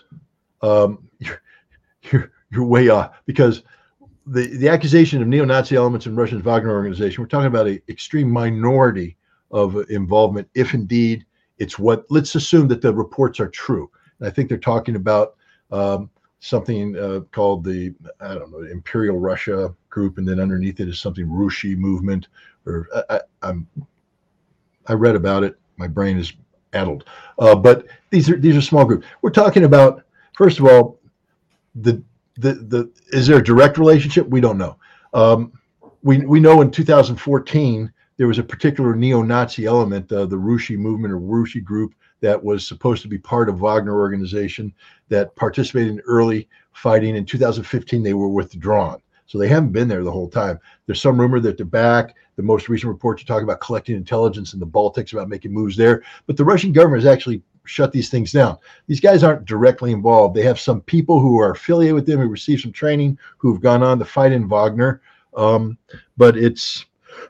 you're way off, because the accusation of neo-Nazi elements in Russia's Wagner organization, we're talking about an extreme minority of involvement, if indeed it's what, let's assume that the reports are true. And I think they're talking about something called the, I don't know, Imperial Russia group, and then underneath it is something Rushi movement, or I read about it. My brain is addled. But these are small groups. We're talking about, first of all, the is there a direct relationship? We don't know. We know in 2014 there was a particular neo-Nazi element, the Rushi movement or Rushi group, that was supposed to be part of Wagner organization that participated in early fighting. In 2015 they were withdrawn, so they haven't been there the whole time. There's some rumor that they're back. The most recent reports are talking about collecting intelligence in the Baltics, about making moves there. But the Russian government has actually shut these things down. These guys aren't directly involved. They have some people who are affiliated with them, who received some training, who've gone on to fight in Wagner. But it's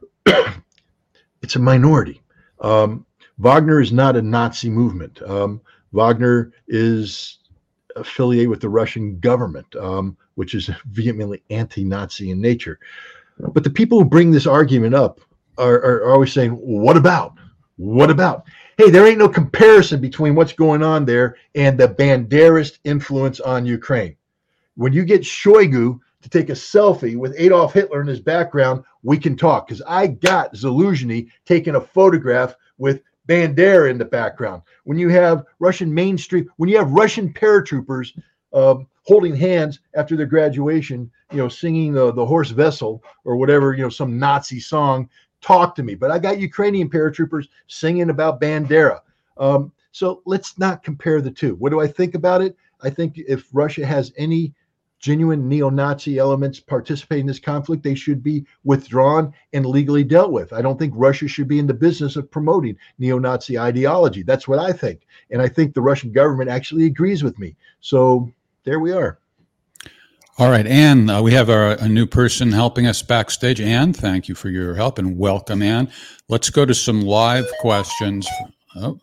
a minority. Wagner is not a Nazi movement. Wagner is affiliated with the Russian government, which is vehemently anti-Nazi in nature. But the people who bring this argument up are always saying, what about? What about? Hey, there ain't no comparison between what's going on there and the Banderist influence on Ukraine. When you get Shoigu to take a selfie with Adolf Hitler in his background, we can talk, because I got Zaluzhny taking a photograph with Bandera in the background. When you have Russian mainstream, when you have Russian paratroopers holding hands after their graduation, singing the Horse Vessel or whatever, some Nazi song, talk to me. But I got Ukrainian paratroopers singing about Bandera. So let's not compare the two. What do I think about it? I think if Russia has any genuine neo-Nazi elements participating in this conflict, they should be withdrawn and legally dealt with. I don't think Russia should be in the business of promoting neo-Nazi ideology. That's what I think. And I think the Russian government actually agrees with me. So there we are. All right, Anne, we have a new person helping us backstage. Anne, thank you for your help, and welcome, Anne. Let's go to some live questions. No,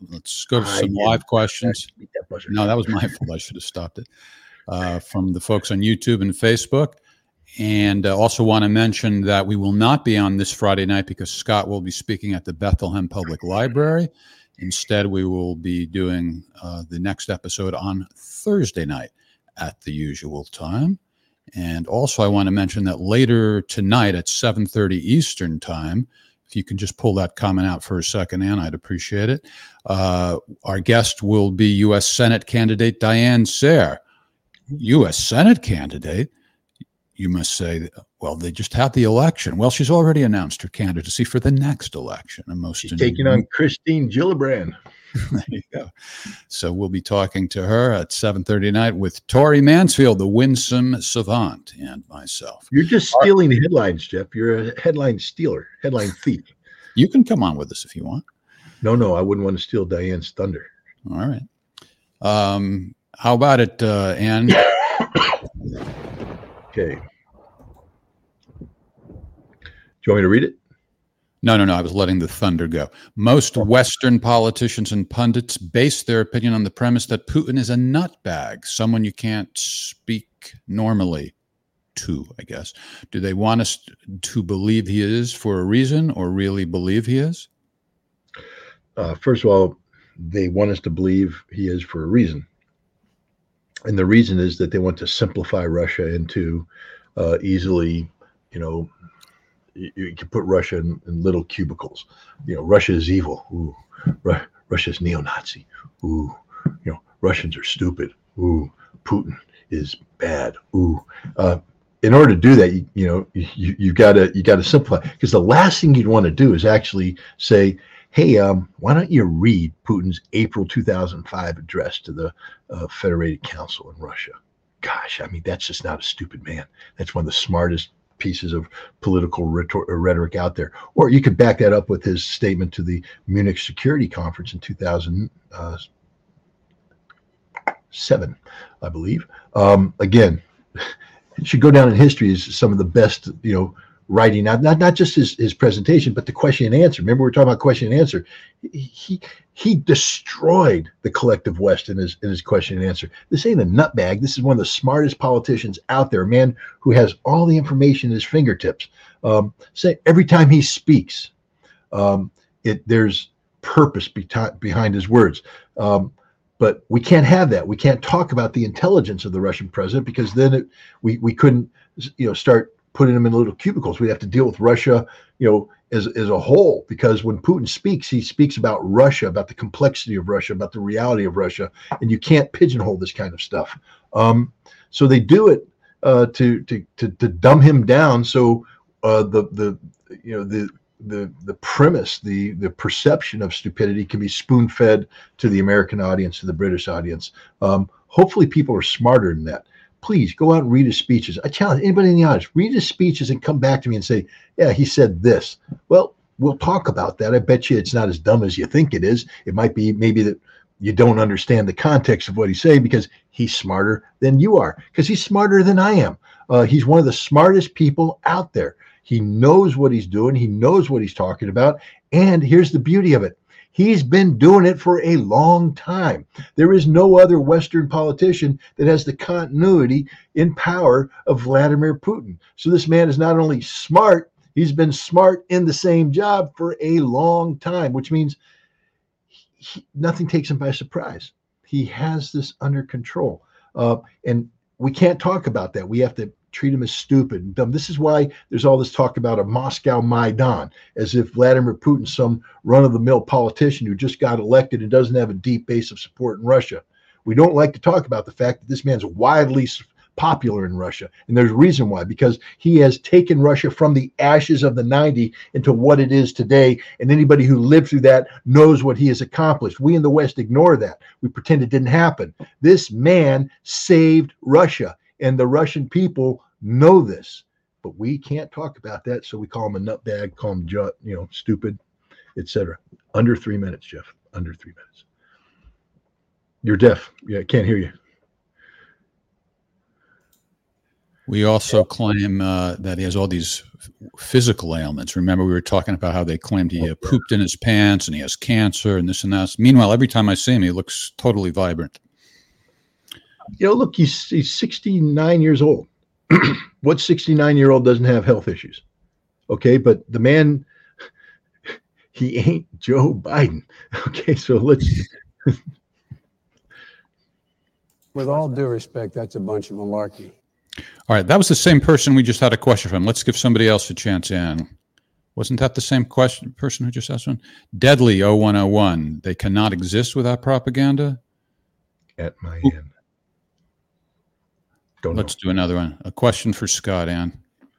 that was my fault. I should have stopped it. From the folks on YouTube and Facebook. And also want to mention that we will not be on this Friday night because Scott will be speaking at the Bethlehem Public Library. Instead, we will be doing the next episode on Thursday night at the usual time. And also, I want to mention that later tonight at 7:30 Eastern Time, if you can just pull that comment out for a second, Ann, I'd appreciate it. Our guest will be U.S. Senate candidate Diane Sayre. U.S. Senate candidate? you must say, well, they just had the election. Well, she's already announced her candidacy for the next election. She's taking on Christine Gillibrand. There you go. So we'll be talking to her at 7:30 tonight with Tori Mansfield, the winsome savant, and myself. You're just stealing the headlines, Jeff. You're a headline stealer, headline thief. You can come on with us if you want. No, I wouldn't want to steal Diane's thunder. All right. How about it, Ann? Okay. Do you want me to read it? No. I was letting the thunder go. Most Western politicians and pundits base their opinion on the premise that Putin is a nutbag, someone you can't speak normally to, I guess. Do they want us to believe he is for a reason or really believe he is? First of all, they want us to believe he is for a reason. And the reason is that they want to simplify Russia into easily, you can put Russia in little cubicles. Russia is evil. Ooh, Russia's neo-Nazi. Ooh, Russians are stupid. Ooh, Putin is bad. Ooh. In order to do that, you got to simplify, because the last thing you'd want to do is actually say, hey, why don't you read Putin's April 2005 address to the Federated Council in Russia? Gosh, I mean, that's just not a stupid man. That's one of the smartest pieces of political rhetoric out there. Or you could back that up with his statement to the Munich Security Conference in 2007, I believe. Again, it should go down in history as some of the best, writing, not just his presentation, but the question and answer. Remember, we were talking about question and answer. He destroyed the collective West in his question and answer. This ain't a nutbag. This is one of the smartest politicians out there, a man who has all the information at his fingertips. Say every time he speaks, there's purpose behind his words. But we can't have that. We can't talk about the intelligence of the Russian president, because then we couldn't, start putting them in little cubicles. We have to deal with Russia, as a whole, because when Putin speaks, he speaks about Russia, about the complexity of Russia, about the reality of Russia, and you can't pigeonhole this kind of stuff. So they do it to dumb him down. So the premise, the perception of stupidity can be spoon-fed to the American audience, to the British audience. Hopefully, people are smarter than that. Please go out and read his speeches. I challenge anybody in the audience, read his speeches and come back to me and say, yeah, he said this. Well, we'll talk about that. I bet you it's not as dumb as you think it is. It might be maybe that you don't understand the context of what he's saying, because he's smarter than you are, because he's smarter than I am. He's one of the smartest people out there. He knows what he's doing. He knows what he's talking about. And here's the beauty of it. He's been doing it for a long time. There is no other Western politician that has the continuity in power of Vladimir Putin. So this man is not only smart, he's been smart in the same job for a long time, which means nothing takes him by surprise. He has this under control. And we can't talk about that. We have to treat him as stupid and dumb. This is why there's all this talk about a Moscow Maidan, as if Vladimir Putin's some run-of-the-mill politician who just got elected and doesn't have a deep base of support in Russia. We don't like to talk about the fact that this man's widely popular in Russia. And there's a reason why, because he has taken Russia from the ashes of the 90s into what it is today. And anybody who lived through that knows what he has accomplished. We in the West ignore that. We pretend it didn't happen. This man saved Russia. And the Russian people know this, but we can't talk about that. So we call him a nutbag, call him, stupid, etc. Under 3 minutes, Jeff. Under 3 minutes. You're deaf. Yeah, I can't hear you. We also claim that he has all these physical ailments. Remember, we were talking about how they claimed he pooped in his pants and he has cancer and this and that. Meanwhile, every time I see him, he looks totally vibrant. Look, he's 69 years old. What 69-year-old doesn't have health issues? Okay, but the man, he ain't Joe Biden. Okay, so let's. With all due respect, that's a bunch of malarkey. All right, that was the same person we just had a question from. Let's give somebody else a chance, Ann. Wasn't that the same person who just asked one? Deadly 0101. They cannot exist without propaganda? At my end. Don't know. Let's do another one. A question for Scott, Ann.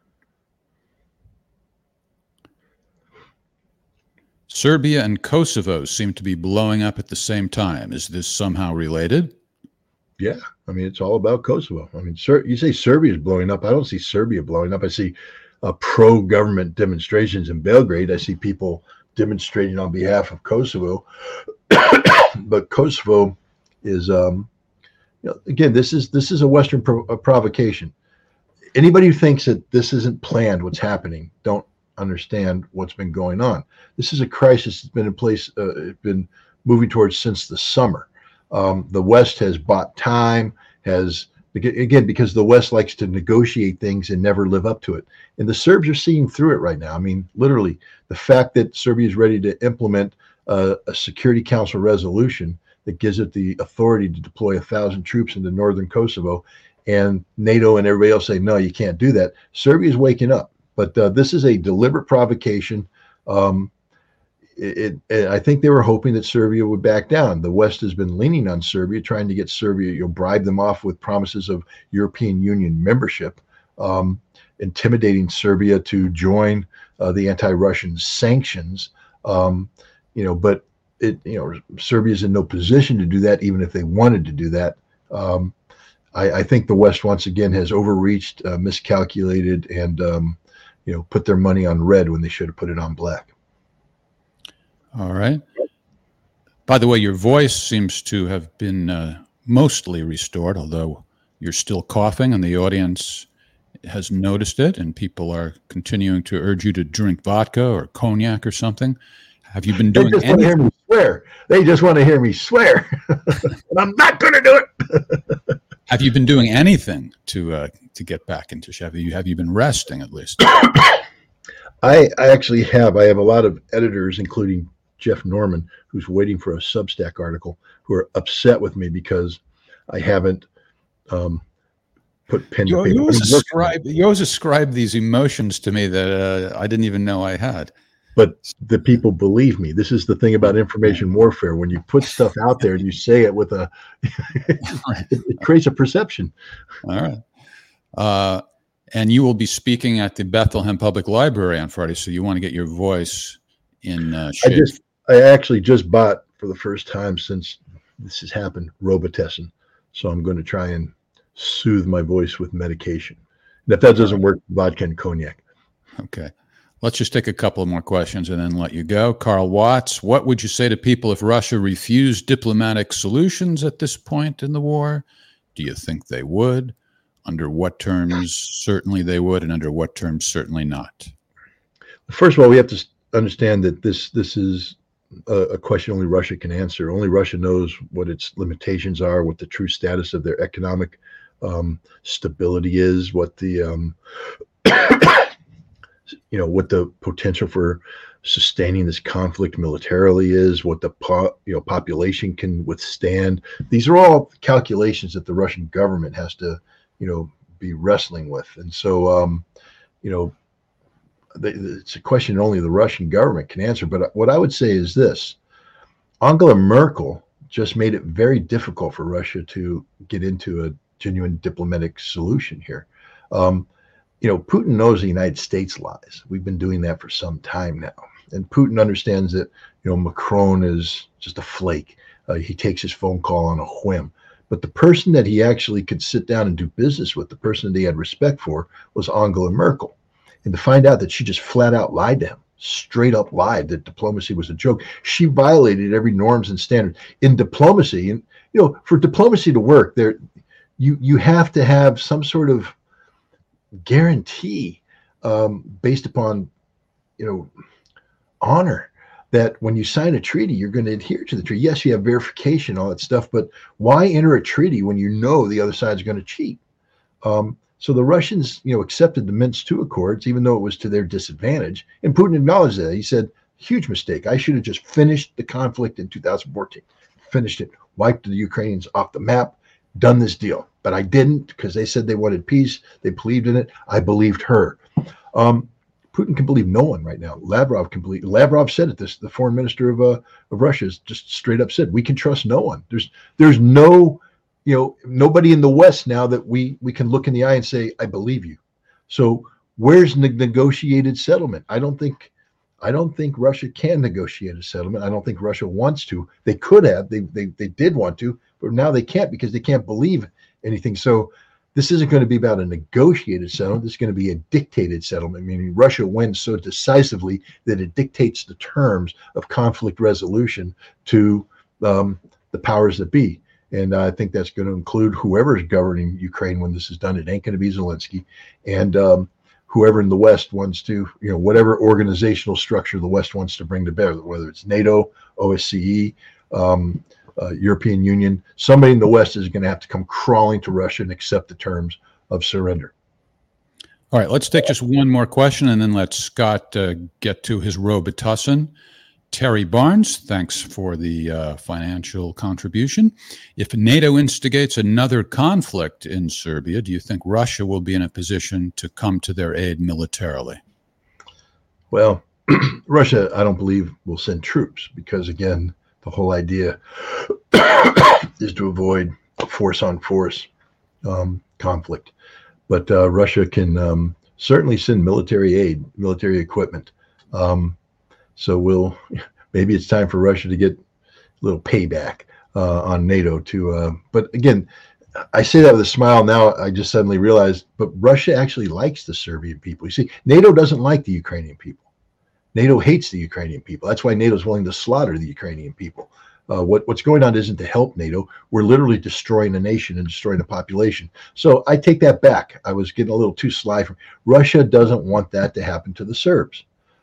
Serbia and Kosovo seem to be blowing up at the same time. Is this somehow related? Yeah, I mean, it's all about Kosovo. I mean, you say Serbia is blowing up. I don't see Serbia blowing up. I see pro-government demonstrations in Belgrade. I see people demonstrating on behalf of Kosovo. But Kosovo is, again, this is a Western provocation. Anybody who thinks that this isn't planned, what's happening, don't understand what's been going on. This is a crisis that's been in place, been moving towards since the summer. The West has bought time, again, because the West likes to negotiate things and never live up to it. And the Serbs are seeing through it right now. I mean, literally, the fact that Serbia is ready to implement a Security Council resolution that gives it the authority to deploy 1,000 troops into northern Kosovo, and NATO and everybody else say, no, you can't do that. Serbia is waking up. But this is a deliberate provocation. I think they were hoping that Serbia would back down. The West has been leaning on Serbia, trying to get Serbia, bribe them off with promises of European Union membership, intimidating Serbia to join the anti-Russian sanctions. But Serbia's in no position to do that, even if they wanted to do that. I think the West once again has overreached, miscalculated, and put their money on red when they should have put it on black. All right. By the way, your voice seems to have been mostly restored, although you're still coughing, and the audience has noticed it, and people are continuing to urge you to drink vodka or cognac or something. Have you been doing anything? Want to hear me swear. They just want to hear me swear, and I'm not going to do it. Have you been doing anything to get back into shape? Have you been resting at least? I actually have. I have a lot of editors, including Jeff Norman, who's waiting for a Substack article, who are upset with me because I haven't put pen to paper. You always ascribe these emotions to me that I didn't even know I had. But the people believe me. This is the thing about information warfare. When you put stuff out there and you say it with it creates a perception. All right. And you will be speaking at the Bethlehem Public Library on Friday, so you want to get your voice in shape. I actually just bought, for the first time since this has happened, Robitussin. So I'm going to try and soothe my voice with medication. And if that doesn't work, vodka and cognac. Okay. Let's just take a couple more questions and then let you go. Carl Watts, what would you say to people if Russia refused diplomatic solutions at this point in the war? Do you think they would? Under what terms certainly they would, and under what terms certainly not? First of all, we have to understand that this is a question only Russia can answer. Only Russia knows what its limitations are, what the true status of their economic stability is, what the what the potential for sustaining this conflict militarily is, what the population can withstand. These are all calculations that the Russian government has to be wrestling with. And so it's a question only the Russian government can answer. But what I would say is this: Angela Merkel just made it very difficult for Russia to get into a genuine diplomatic solution here. Putin knows the United States lies. We've been doing that for some time now. And Putin understands that, Macron is just a flake. He takes his phone call on a whim. But the person that he actually could sit down and do business with, the person that he had respect for, was Angela Merkel. And to find out that she just flat out lied to him, straight up lied that diplomacy was a joke. She violated every norms and standard in diplomacy. And, for diplomacy to work, you have to have some sort of guarantee based upon honor, that when you sign a treaty you're going to adhere to the treaty. Yes, you have verification, all that stuff, but why enter a treaty when you know the other side is going to cheat? So the Russians accepted the Minsk II Accords, even though it was to their disadvantage, and Putin acknowledged that. He said, huge mistake, I should have just finished the conflict in 2014, finished it, wiped the Ukrainians off the map, done this deal. But I didn't, because they said they wanted peace. They believed in it. I believed her. Putin can believe no one right now. Lavrov can believe. Lavrov said it. The foreign minister of Russia is just straight up said, we can trust no one. There's no, nobody in the West now that we can look in the eye and say, I believe you. So where's the negotiated settlement? I don't think Russia can negotiate a settlement. I don't think Russia wants to. They could have. They did want to, but now they can't because they can't believe anything. So this isn't going to be about a negotiated settlement. This is going to be a dictated settlement, meaning Russia wins so decisively that it dictates the terms of conflict resolution to the powers that be. And I think that's going to include whoever is governing Ukraine when this is done. It ain't going to be Zelensky. And whoever in the West wants to, whatever organizational structure the West wants to bring to bear, whether it's NATO, OSCE, European Union, somebody in the West is going to have to come crawling to Russia and accept the terms of surrender. All right, let's take just one more question and then let Scott get to his Robitussin. Terry Barnes, thanks for the financial contribution. If NATO instigates another conflict in Serbia, do you think Russia will be in a position to come to their aid militarily? Well, Russia, I don't believe, will send troops because, again, the whole idea is to avoid a force-on-force conflict. But Russia can certainly send military aid, military equipment. So maybe it's time for Russia to get a little payback on NATO but again, I say that with a smile now. I just suddenly realized, but Russia actually likes the Serbian people. You see, NATO doesn't like the Ukrainian people. NATO hates the Ukrainian people. That's why NATO is willing to slaughter the Ukrainian people. What's going on isn't to help NATO. We're literally destroying a nation and destroying a population. So I take that back. I was getting a little too sly. Russia doesn't want that to happen to the Serbs.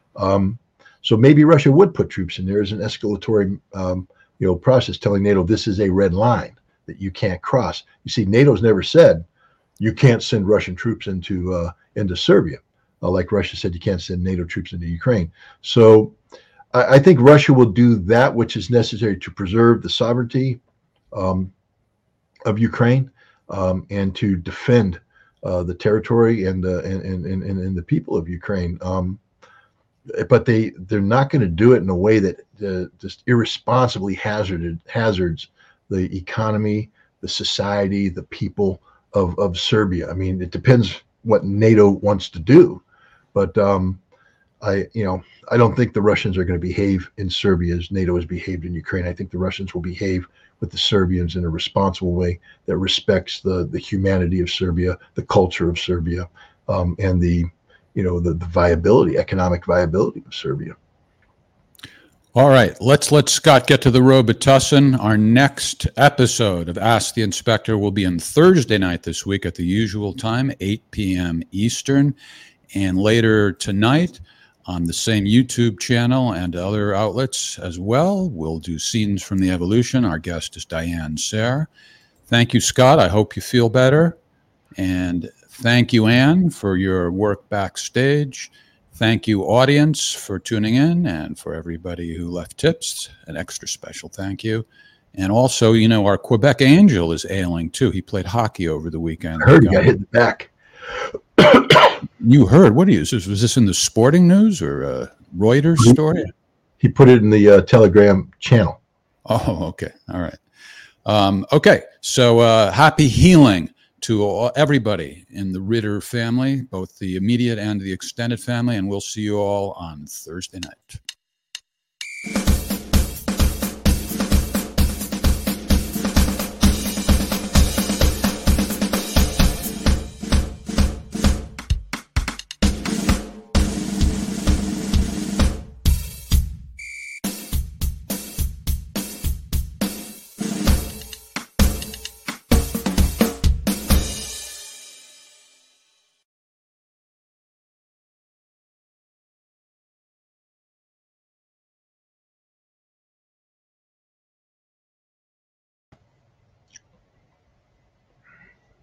So maybe Russia would put troops in there as an escalatory, process, telling NATO this is a red line that you can't cross. You see, NATO's never said you can't send Russian troops into Serbia, like Russia said you can't send NATO troops into Ukraine. So I think Russia will do that which is necessary to preserve the sovereignty of Ukraine and to defend the territory and the people of Ukraine. But they're not going to do it in a way that just irresponsibly hazards the economy, the society, the people of Serbia. I mean, it depends what NATO wants to do, but I don't think the Russians are going to behave in Serbia as NATO has behaved in Ukraine. I think the Russians will behave with the Serbians in a responsible way that respects the humanity of Serbia, the culture of Serbia, and the viability, economic viability of Serbia. All right, let's let Scott get to the Robitussin. Our next episode of Ask the Inspector will be on Thursday night this week at the usual time, 8 p.m. Eastern. And later tonight on the same YouTube channel and other outlets as well, we'll do Scenes from the Evolution. Our guest is Diane Sayre. Thank you, Scott. I hope you feel better. And thank you, Anne, for your work backstage. Thank you, audience, for tuning in, and for everybody who left tips, an extra special thank you. And also, our Quebec Angel is ailing, too. He played hockey over the weekend. I heard he got hit in the back. You heard? What was this in the sporting news or a Reuters story? He put it in the Telegram channel. Oh, okay. All right. Okay, so happy healing to everybody in the Ritter family, both the immediate and the extended family, and we'll see you all on Thursday night.